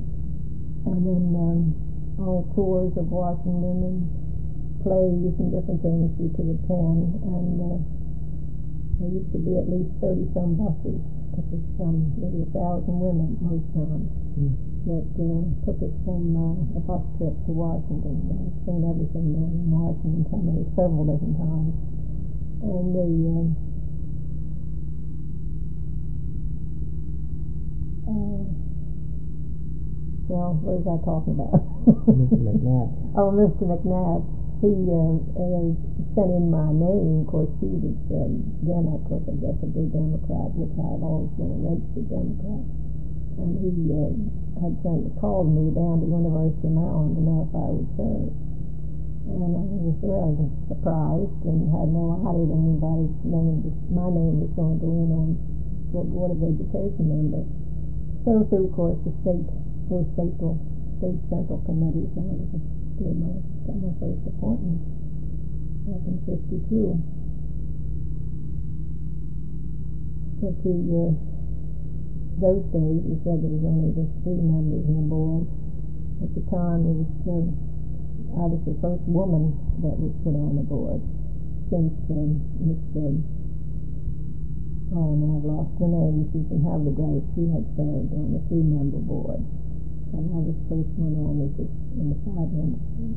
then all tours of Washington and plays and different things we could attend, and there used to be at least 30-some buses, because there were 1,000 women most times that took us from a bus trip to Washington. I've seen everything down in Washington several different times, and well, what was I talking about? Mr. McNabb. Oh, Mr. McNabb. He sent in my name. Of course, he was then, of course, I guess a big Democrat, which I've always been a registered Democrat. And he had called me down to the University of Maryland to know if I would serve. And I was really surprised and had no idea that my name was going to go in on the Board of Education member. So through, of course, the state central committees, I got my first appointment back in '52. But those days, you said there was only just 3 members on the board. At the time, I was the first woman that was put on the board since now I've lost her name. She's from Havre de Grace. She had served on the 3-member board. And I was the first one on in the 5-member board.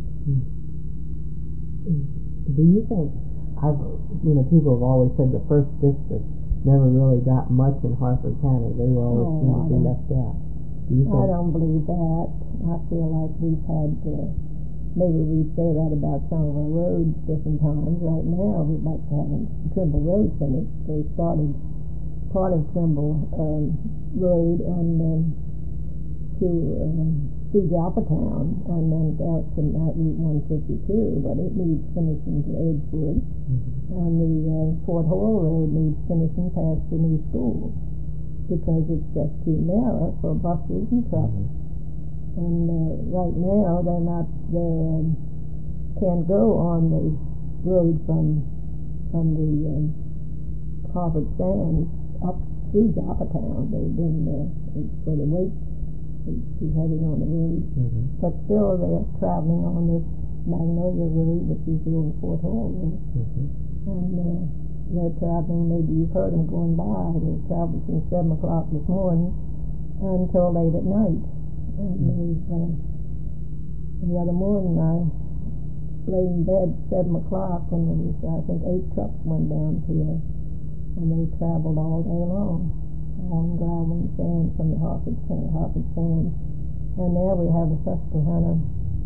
Do you think, people have always said the first district never really got much in Harford County. They were always seemed to be left out. Do you think? I don't believe that. I feel like we've had, maybe we'd say that about some of our roads different times. Right now, we'd like to have Trimble Road finished. They started part of Trimble Road and through Joppatown, and then out to Route 152, but it needs finishing to Edgewood. And the Fort Hall Road needs finishing past the new school, because it's just too narrow for buses and trucks. And right now they can't go on the road from the Harvard Sands up through Joppatown. They've been for the weight too heavy on the road, but still they're traveling on this Magnolia Road, which is the old Fort Hall Road, and they're traveling. Maybe you've heard them going by. They travel since 7 o'clock this morning until late at night. And the other morning I lay in bed at 7 o'clock, and there was, I think, 8 trucks went down here, and they traveled all day long on gravel and sand from the Harford Sands. And now we have a Susquehanna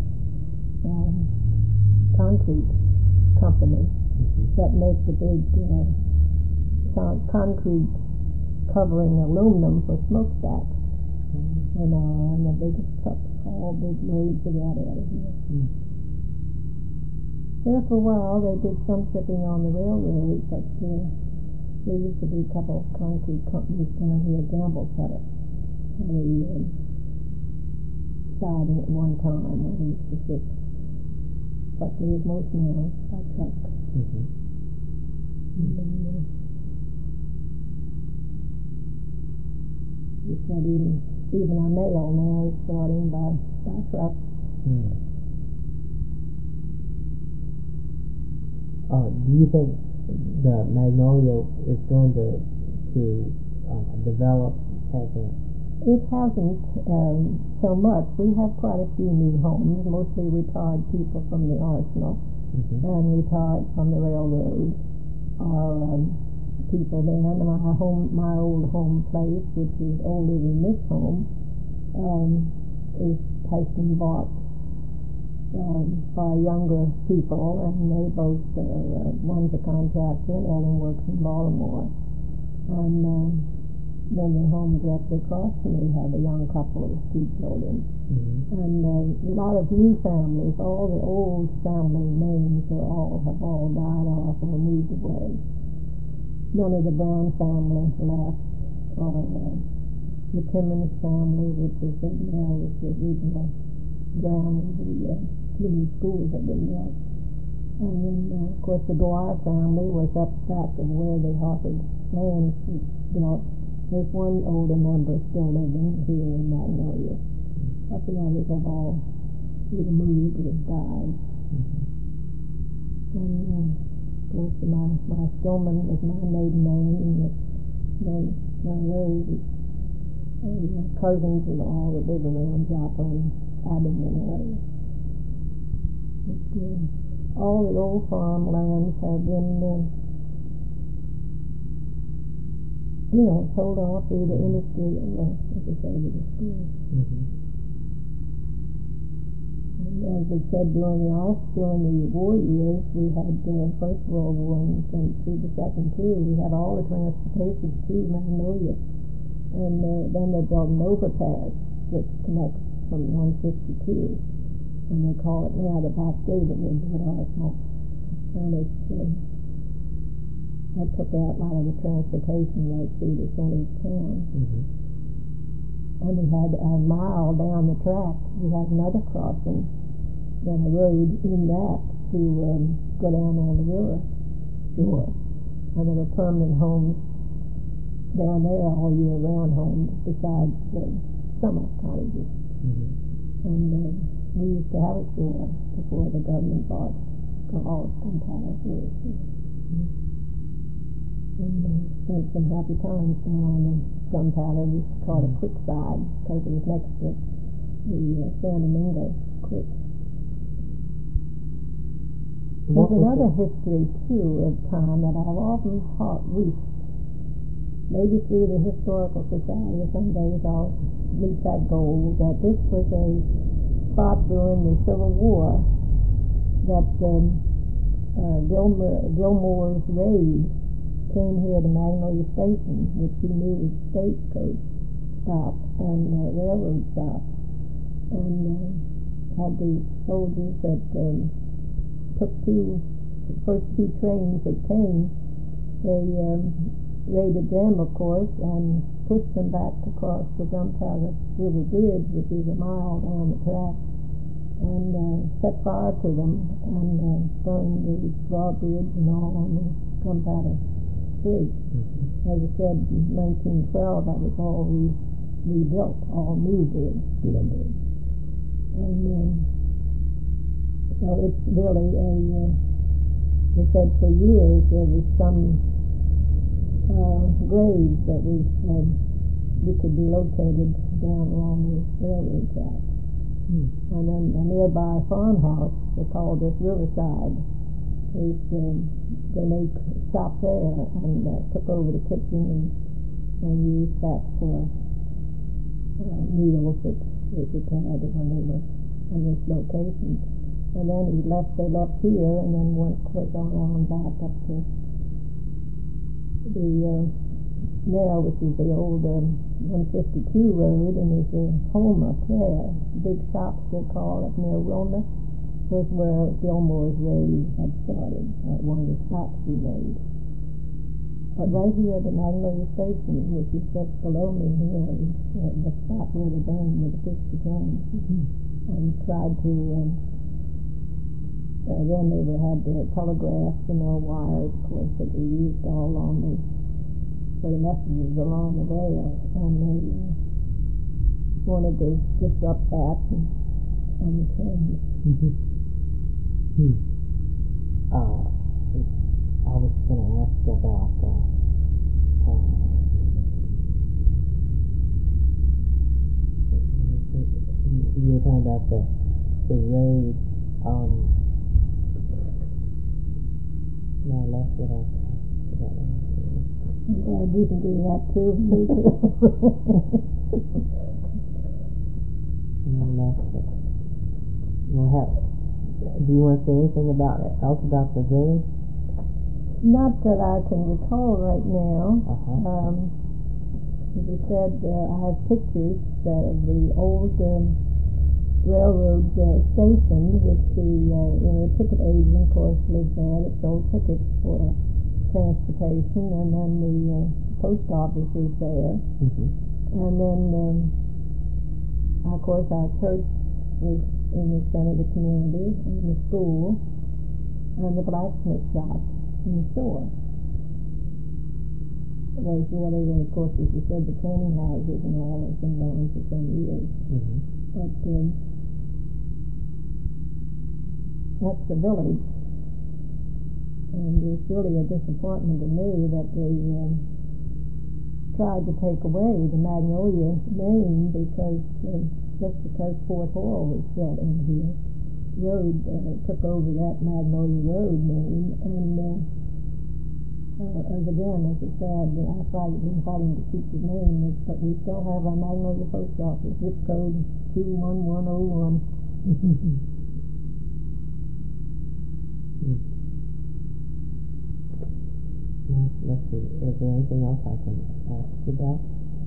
concrete company that make the big concrete covering aluminum for smokestacks. And the biggest trucks, all big loads of that out of here. There for a while they did some shipping on the railroad, but there used to be a couple of concrete companies down here, Gamble Cutter, and a siding at one time when they used to ship. But there's most now by truck. You said even our mail now is brought in by truck. Do you think the Magnolia is going to develop as a... It hasn't so much. We have quite a few new homes, mostly retired people from the Arsenal and retired from the railroad. Our people there, my old home place, which is older than this home, has been bought by younger people, and they both, one's a contractor and the other works in Baltimore. And then the home directly across from me have a young couple with 2 children. And a lot of new families. All the old family names have all died off or moved away. none of the Brown family left, or the Timmons family, which is now was the original ground where the two new schools had been built. And then, of course, the Dwyer family was up back of where the Harford land was built. There's one older member still living here in Magnolia, but the others have all either moved or died. And of course, my Stillman was my maiden name, and my Rose and cousins and all that live around Joppa and Abingdon area. All the old farmlands have been, sold off either industry or, as I say, to the schools. And as I said, during the war years, we had First World War and through the Second too. We had all the transportation through Magnolia. And then they built an overpass which connects from 152, and they call it now the back gate of Ridgewood Arsenal. And that took out a lot of the transportation right through the center of town. And we had a mile down the track, we had another crossing, then a road in that to go down on the river shore. And there were permanent homes down there all year round homes besides summer cottages. And we used to have a shore before the government bought all of Gunpowder River Shore. And spent some happy times down on the Gunpowder. We used to call it Quickside because it was next to the San Domingo Creek. There's another history too of time that I've often wished, maybe through the Historical Society, some days I'll meet that goal, that this was a spot during the Civil War that Gilmore's raid came here to Magnolia Station, which he knew was stagecoach stop and railroad stop, and had the soldiers that took the first two trains that came. They raided them, of course, and pushed them back across the Gunpowder River Bridge, which is a mile down the track, and set fire to them and burned the drawbridge and all on the Gunpowder Bridge. As I said, in 1912, that was all rebuilt, all new bridge, steel bridge. And so it's really they said for years there was some graves that could be located down along the railroad track. And then a nearby farmhouse, they called this Riverside, they made shop there and took over the kitchen and used that for meals that they prepared when they were in this location. And then they left here and then went on back up to the now, which is the old 152 road, and there's a home up there, big shops they call it near Wilma, was where Gilmore's raid had started, one of the stops he made. But right here at the Magnolia Station, which is just below me here, is the spot where they burned with the pushed train, and tried to then they had the telegraphs, wires, of course, that were used all along for the messages along the rail, and they wanted to disrupt that and the trains. I was going to ask about you were talking about the raid. Now I left it off. I'm glad you can do that too. Me too. Do you want to say anything else about the village? Not that I can recall right now. As I said, I have pictures of the old railroad station, which the ticket agent, of course, lived there that sold tickets for transportation, and then the post office was there. And then, of course, our church was in the center of the community, and the school, and the blacksmith shop, and the store. It was really, of course, as you said, the canning houses and all have been going for some years. But that's the village. And it's really a disappointment to me that they tried to take away the Magnolia name because just because Fort Hall was built in here. Road took over that Magnolia Road name, and as I said, I've been fighting to keep the name, but we still have our Magnolia Post Office, zip code 21101. Well, let's see. Is there anything else I can ask you about?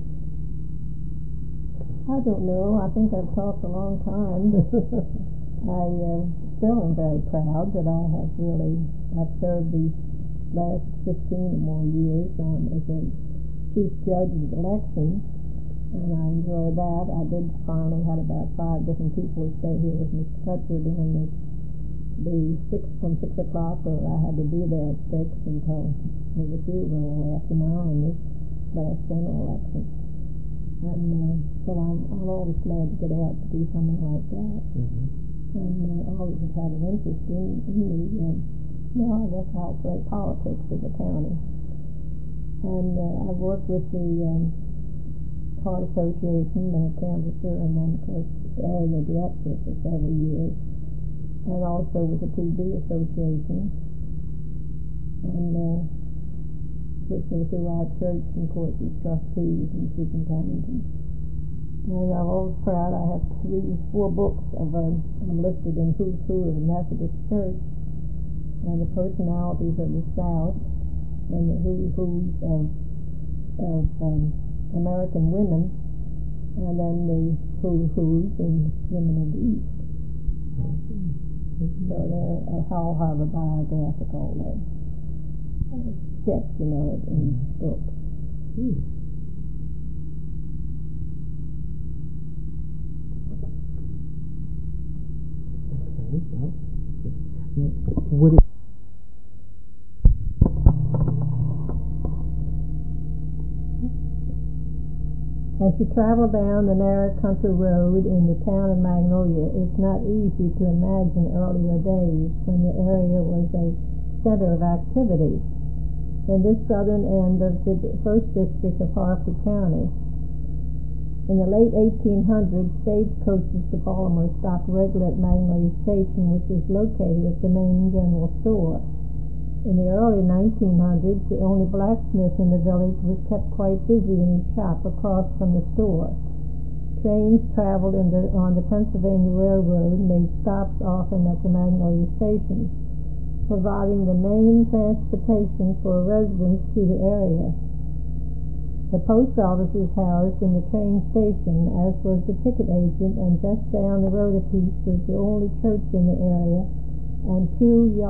I don't know. I think I've talked a long time. I still am very proud that I've served these last 15 or more years as a chief judge of elections, and I enjoy that. I did finally had about 5 different people stay here with Mr. Cutcher during from 6 o'clock, or I had to be there at 6 until the refuel after 9 this last general election. And so I'm always glad to get out to do something like that. And always have had an interest in the, I guess I'll say politics of the county. And I've worked with the Heart Association, been a canvasser, and then, of course, area director for several years, and also with the TB Association, and through our church, and of course, as trustees and superintendents. And I'm always proud. I have 4 books I'm listed in Who's Who of the Methodist Church, and the personalities of the South, and the Who's of American women, and then the Who's in women of the East. So I'll have a biographical sketch, in each book. Would it As you travel down the narrow country road in the town of Magnolia, it's not easy to imagine earlier days when the area was a center of activity in this southern end of the 1st District of Harford County. In the late 1800s, stagecoaches to Baltimore stopped regularly at Magnolia Station, which was located at the main general store. In the early 1900s, the only blacksmith in the village was kept quite busy in his shop across from the store. Trains traveled on the Pennsylvania Railroad and made stops often at the Magnolia Station, providing the main transportation for residents to the area. The post office was housed in the train station, as was the ticket agent, and just down the road a piece was the only church in the area, and a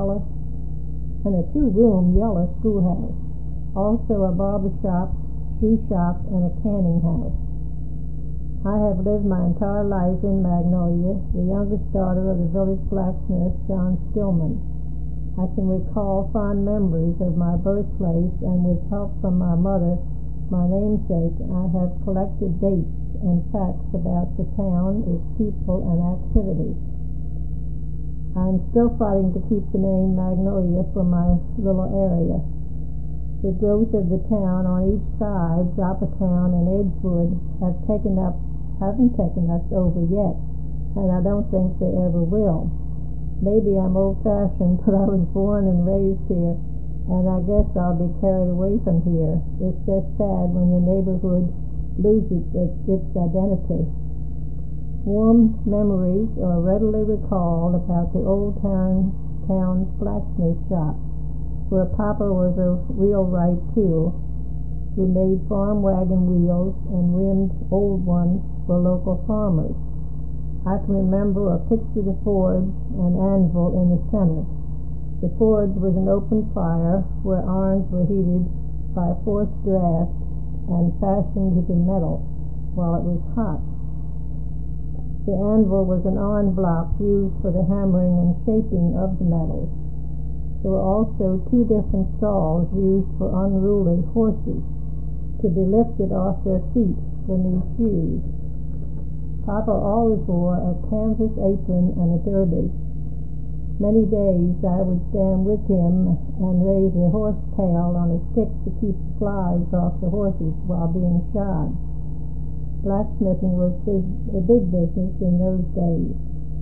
two-room yellow schoolhouse, also a barber shop, shoe shop, and a canning house. I have lived my entire life in Magnolia, the youngest daughter of the village blacksmith, John Skillman. I can recall fond memories of my birthplace, and with help from my mother, my namesake, I have collected dates and facts about the town, its people, and activities. I'm still fighting to keep the name Magnolia for my little area. The growth of the town on each side, Joppatown and Edgewood, haven't taken us over yet, and I don't think they ever will. Maybe I'm old-fashioned, but I was born and raised here, and I guess I'll be carried away from here. It's just sad when your neighborhood loses its identity. Warm memories are readily recalled about the old town's blacksmith shop, where Papa was a wheelwright too, who made farm wagon wheels and rimmed old ones for local farmers. I can remember a picture of the forge and anvil in the center. The forge was an open fire where irons were heated by forced draft and fashioned into metal while it was hot. The anvil was an iron block used for the hammering and shaping of the metals. There were also 2 different stalls used for unruly horses to be lifted off their feet for new shoes. Papa always wore a canvas apron and a derby. Many days I would stand with him and raise a horse tail on a stick to keep the flies off the horses while being shod. Blacksmithing was a big business in those days.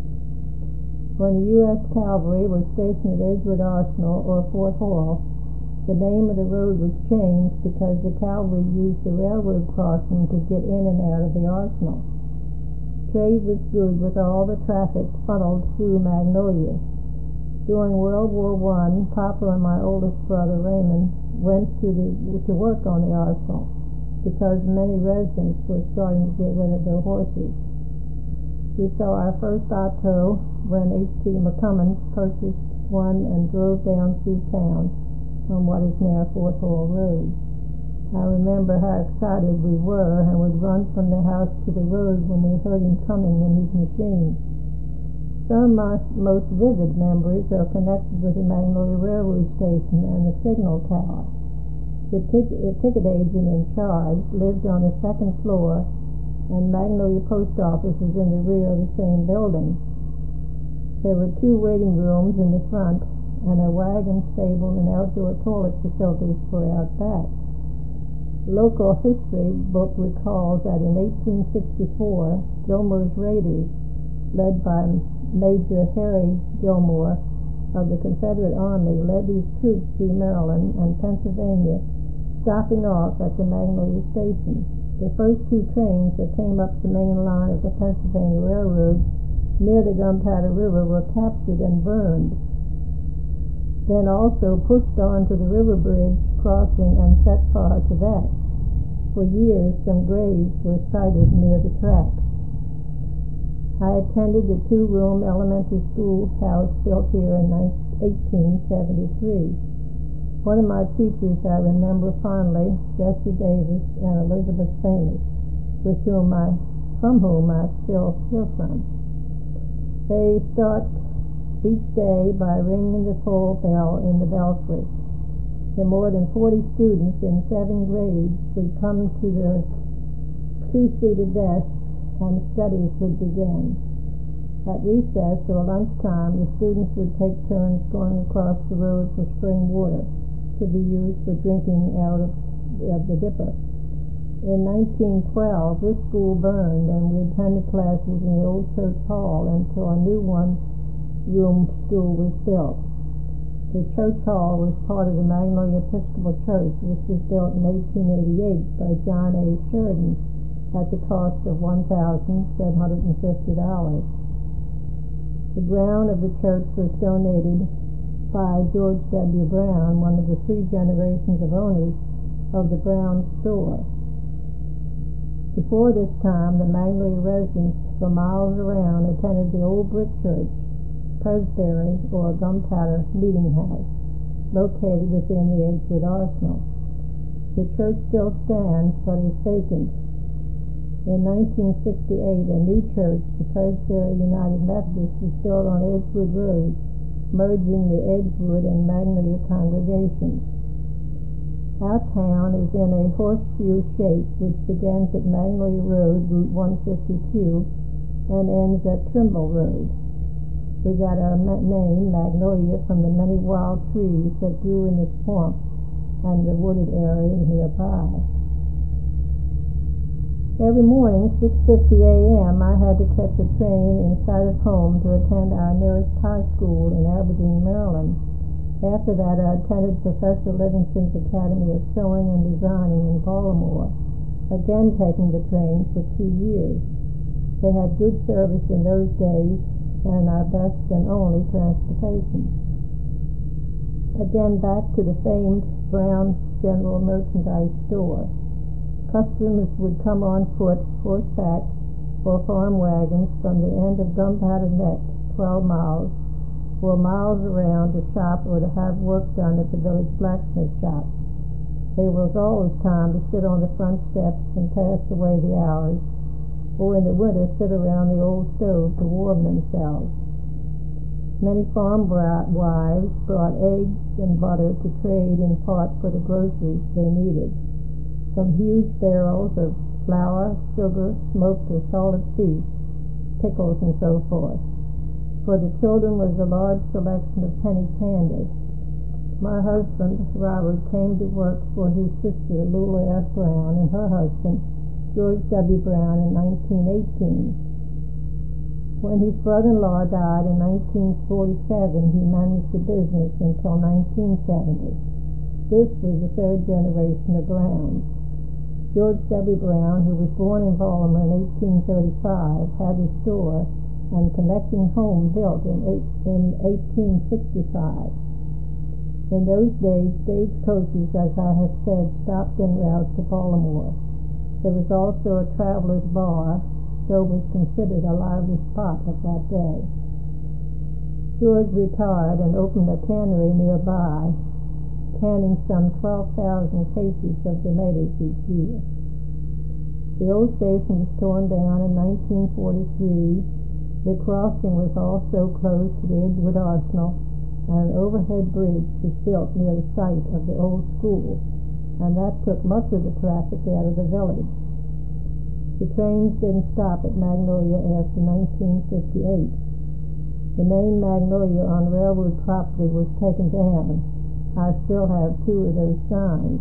When the U.S. Cavalry was stationed at Edgewood Arsenal or Fort Hall, the name of the road was changed because the cavalry used the railroad crossing to get in and out of the arsenal. Trade was good with all the traffic funneled through Magnolia. During World War I, Papa and my oldest brother Raymond went to work on the arsenal because many residents were starting to get rid of their horses. We saw our first auto when H.T. McCummins purchased one and drove down through town on what is now Fort Hall Road. I remember how excited we were and would run from the house to the road when we heard him coming in his machine. Some of my most vivid memories are connected with the Magnolia Railroad Station and the signal tower. The ticket agent in charge lived on the 2nd floor, and Magnolia Post Office was in the rear of the same building. There were 2 waiting rooms in the front, and a wagon stable and outdoor toilet facilities were out back. Local history book recalls that in 1864, Gilmore's Raiders, led by Major Harry Gilmore of the Confederate Army, led these troops through Maryland and Pennsylvania, stopping off at the Magnolia Station. The first 2 trains that came up the main line of the Pennsylvania Railroad near the Gunpowder River were captured and burned, then also pushed on to the river bridge crossing and set fire to that. For years, some graves were sighted near the tracks. I attended the 2-room elementary school house built here in 1873. One of my teachers I remember fondly, Jessie Davis and Elizabeth Famous, from whom I still hear from. They start each day by ringing the toll bell in the belfry. The more than 40 students in 7 grades would come to their 2-seated desks and studies would begin. At recess or lunchtime, the students would take turns going across the road for spring water to be used for drinking out of the dipper. In 1912, this school burned, and we attended classes in the old church hall until a new one-room school was built. The church hall was part of the Magnolia Episcopal Church, which was built in 1888 by John A. Sheridan at the cost of $1,750. The ground of the church was donated by George W. Brown, one of the 3 generations of owners of the Brown store. Before this time, the Magnolia residents for miles around attended the old brick church, Presbytery, or Gunpowder Meeting House, located within the Edgewood Arsenal. The church still stands, but is vacant. In 1968, a new church, the Presbytery United Methodist, was built on Edgewood Road, merging the Edgewood and Magnolia congregations. Our town is in a horseshoe shape, which begins at Magnolia Road, Route 152, and ends at Trimble Road. We got our name, Magnolia, from the many wild trees that grew in the swamp and the wooded areas nearby. Every morning, 6:50 a.m., I had to catch a train in sight of home to attend our nearest high school in Aberdeen, Maryland. After that, I attended Professor Livingston's Academy of Sewing and Designing in Baltimore, again taking the train for 2 years. They had good service in those days, and our best and only transportation. Again, back to the famed Brown General Merchandise store. Customers would come on foot, horseback, or farm wagons from the end of Gunpowder Neck, 12 miles, for miles around to shop or to have work done at the village blacksmith shop. There was always time to sit on the front steps and pass away the hours, or in the winter sit around the old stove to warm themselves. Many farm wives brought eggs and butter to trade in part for the groceries they needed. Some huge barrels of flour, sugar, smoked or salted fish, pickles, and so forth. For the children was a large selection of penny candy. My husband, Robert, came to work for his sister, Lula F. Brown, and her husband, George W. Brown, in 1918. When his brother-in-law died in 1947, he managed the business until 1970. This was the third generation of Browns. George W. Brown, who was born in Baltimore in 1835, had the store and connecting home built in 1865. In those days, stagecoaches, as I have said, stopped en route to Baltimore. There was also a traveler's bar, so was considered a lively spot of that day. George retired and opened a cannery nearby, canning some 12,000 cases of tomatoes each year. The old station was torn down in 1943. The crossing was also closed to the Edgewood Arsenal, and an overhead bridge was built near the site of the old school, and that took much of the traffic out of the village. The trains didn't stop at Magnolia after 1958. The name Magnolia on railroad property was taken down. I still have 2 of those signs.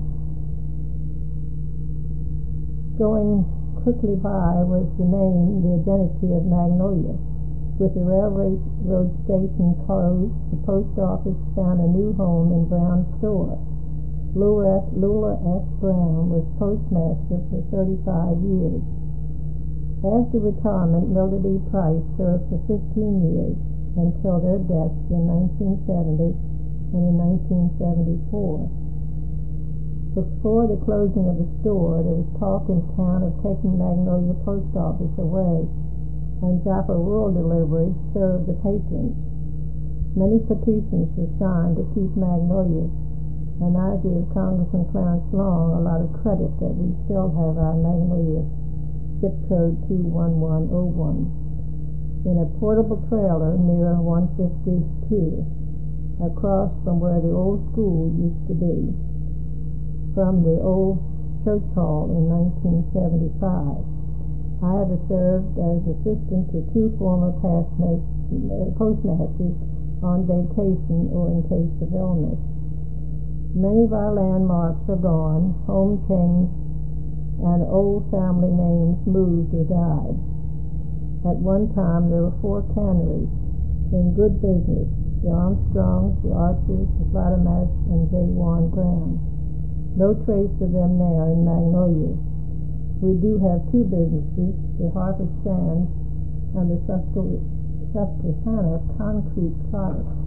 Going quickly by was the name, the identity of Magnolia. With the railroad station closed, the post office found a new home in Brown's store. Lula F. Brown was postmaster for 35 years. After retirement, Mildred E. Price served for 15 years until their deaths in 1970 and in 1974. Before the closing of the store, there was talk in town of taking Magnolia Post Office away and Joppa Rural Delivery served the patrons. Many petitions were signed to keep Magnolia, and I give Congressman Clarence Long a lot of credit that we still have our Magnolia zip code 21101 in a portable trailer near 152, across from where the old school used to be, from the old church hall in 1975. I have served as assistant to 2 former postmasters on vacation or in case of illness. Many of our landmarks are gone, home changed, and old family names moved or died. At one time, there were 4 canneries in good business: the Armstrongs, the Archers, the Vladimirs, and J. Warren Brown. No trace of them now in Magnolia. We do have 2 businesses, the Harvard Sands and the Susquehanna Concrete Products.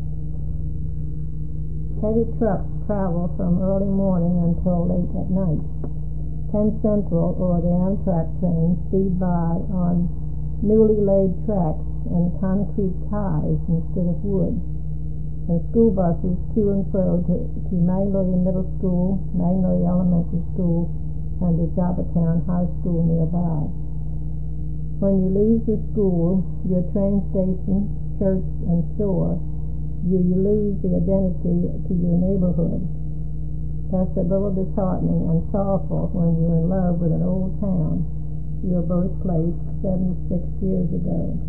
Heavy trucks travel from early morning until late at night. Penn Central, or the Amtrak train, speed by on newly laid tracks and concrete ties instead of wood, and school buses to and fro to Magnolia Middle School, Magnolia Elementary School, and the Joppatown High School nearby. When you lose your school, your train station, church, and store, you lose the identity to your neighborhood. That's a little disheartening and sorrowful when you're in love with an old town, your birthplace 76 years ago.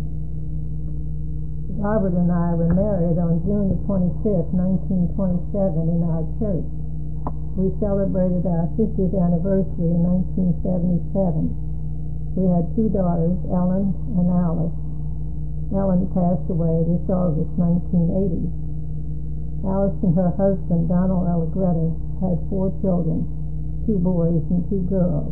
Robert and I were married on June the 25th, 1927 in our church. We celebrated our 50th anniversary in 1977. We had 2 daughters, Ellen and Alice. Ellen passed away this August 1980. Alice and her husband, Donald Allegretti, had 4 children, 2 boys and 2 girls.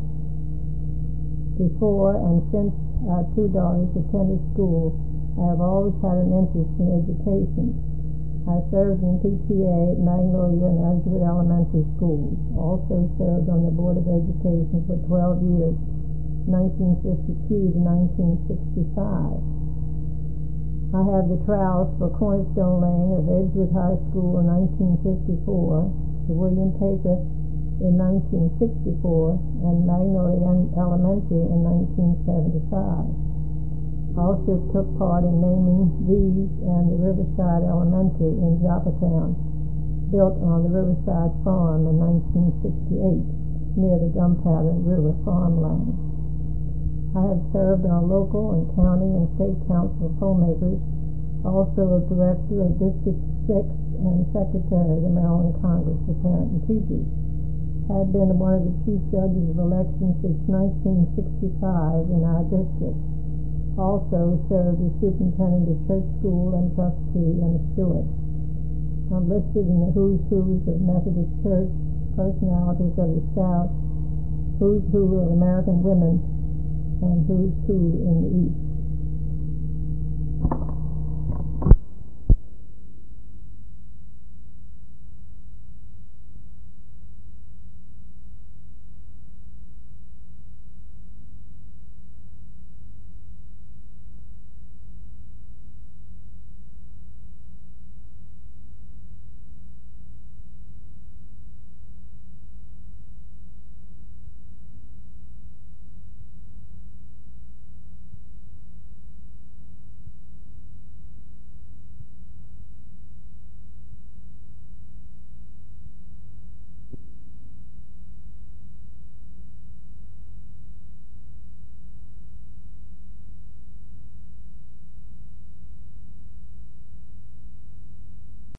Before and since our 2 daughters attended school, I have always had an interest in education. I served in PTA at Magnolia and Edgewood Elementary Schools. Also served on the Board of Education for 12 years, 1952 to 1965. I have the trowels for cornerstone laying of Edgewood High School in 1954, the William Paper in 1964, and Magnolia Elementary in 1975. I also took part in naming these and the Riverside Elementary in Joppatown, built on the Riverside Farm in 1968, near the Gunpowder River farmland. I have served on local and county and state council of homemakers, also a director of District 6 and secretary of the Maryland Congress of Parents and Teachers. Had been one of the chief judges of elections since 1965 in our district. Also served as superintendent of church school and trustee and a steward. I'm listed in the Who's Who's of Methodist Church, Personalities of the South, Who's Who of American Women, and Who's Who in the East.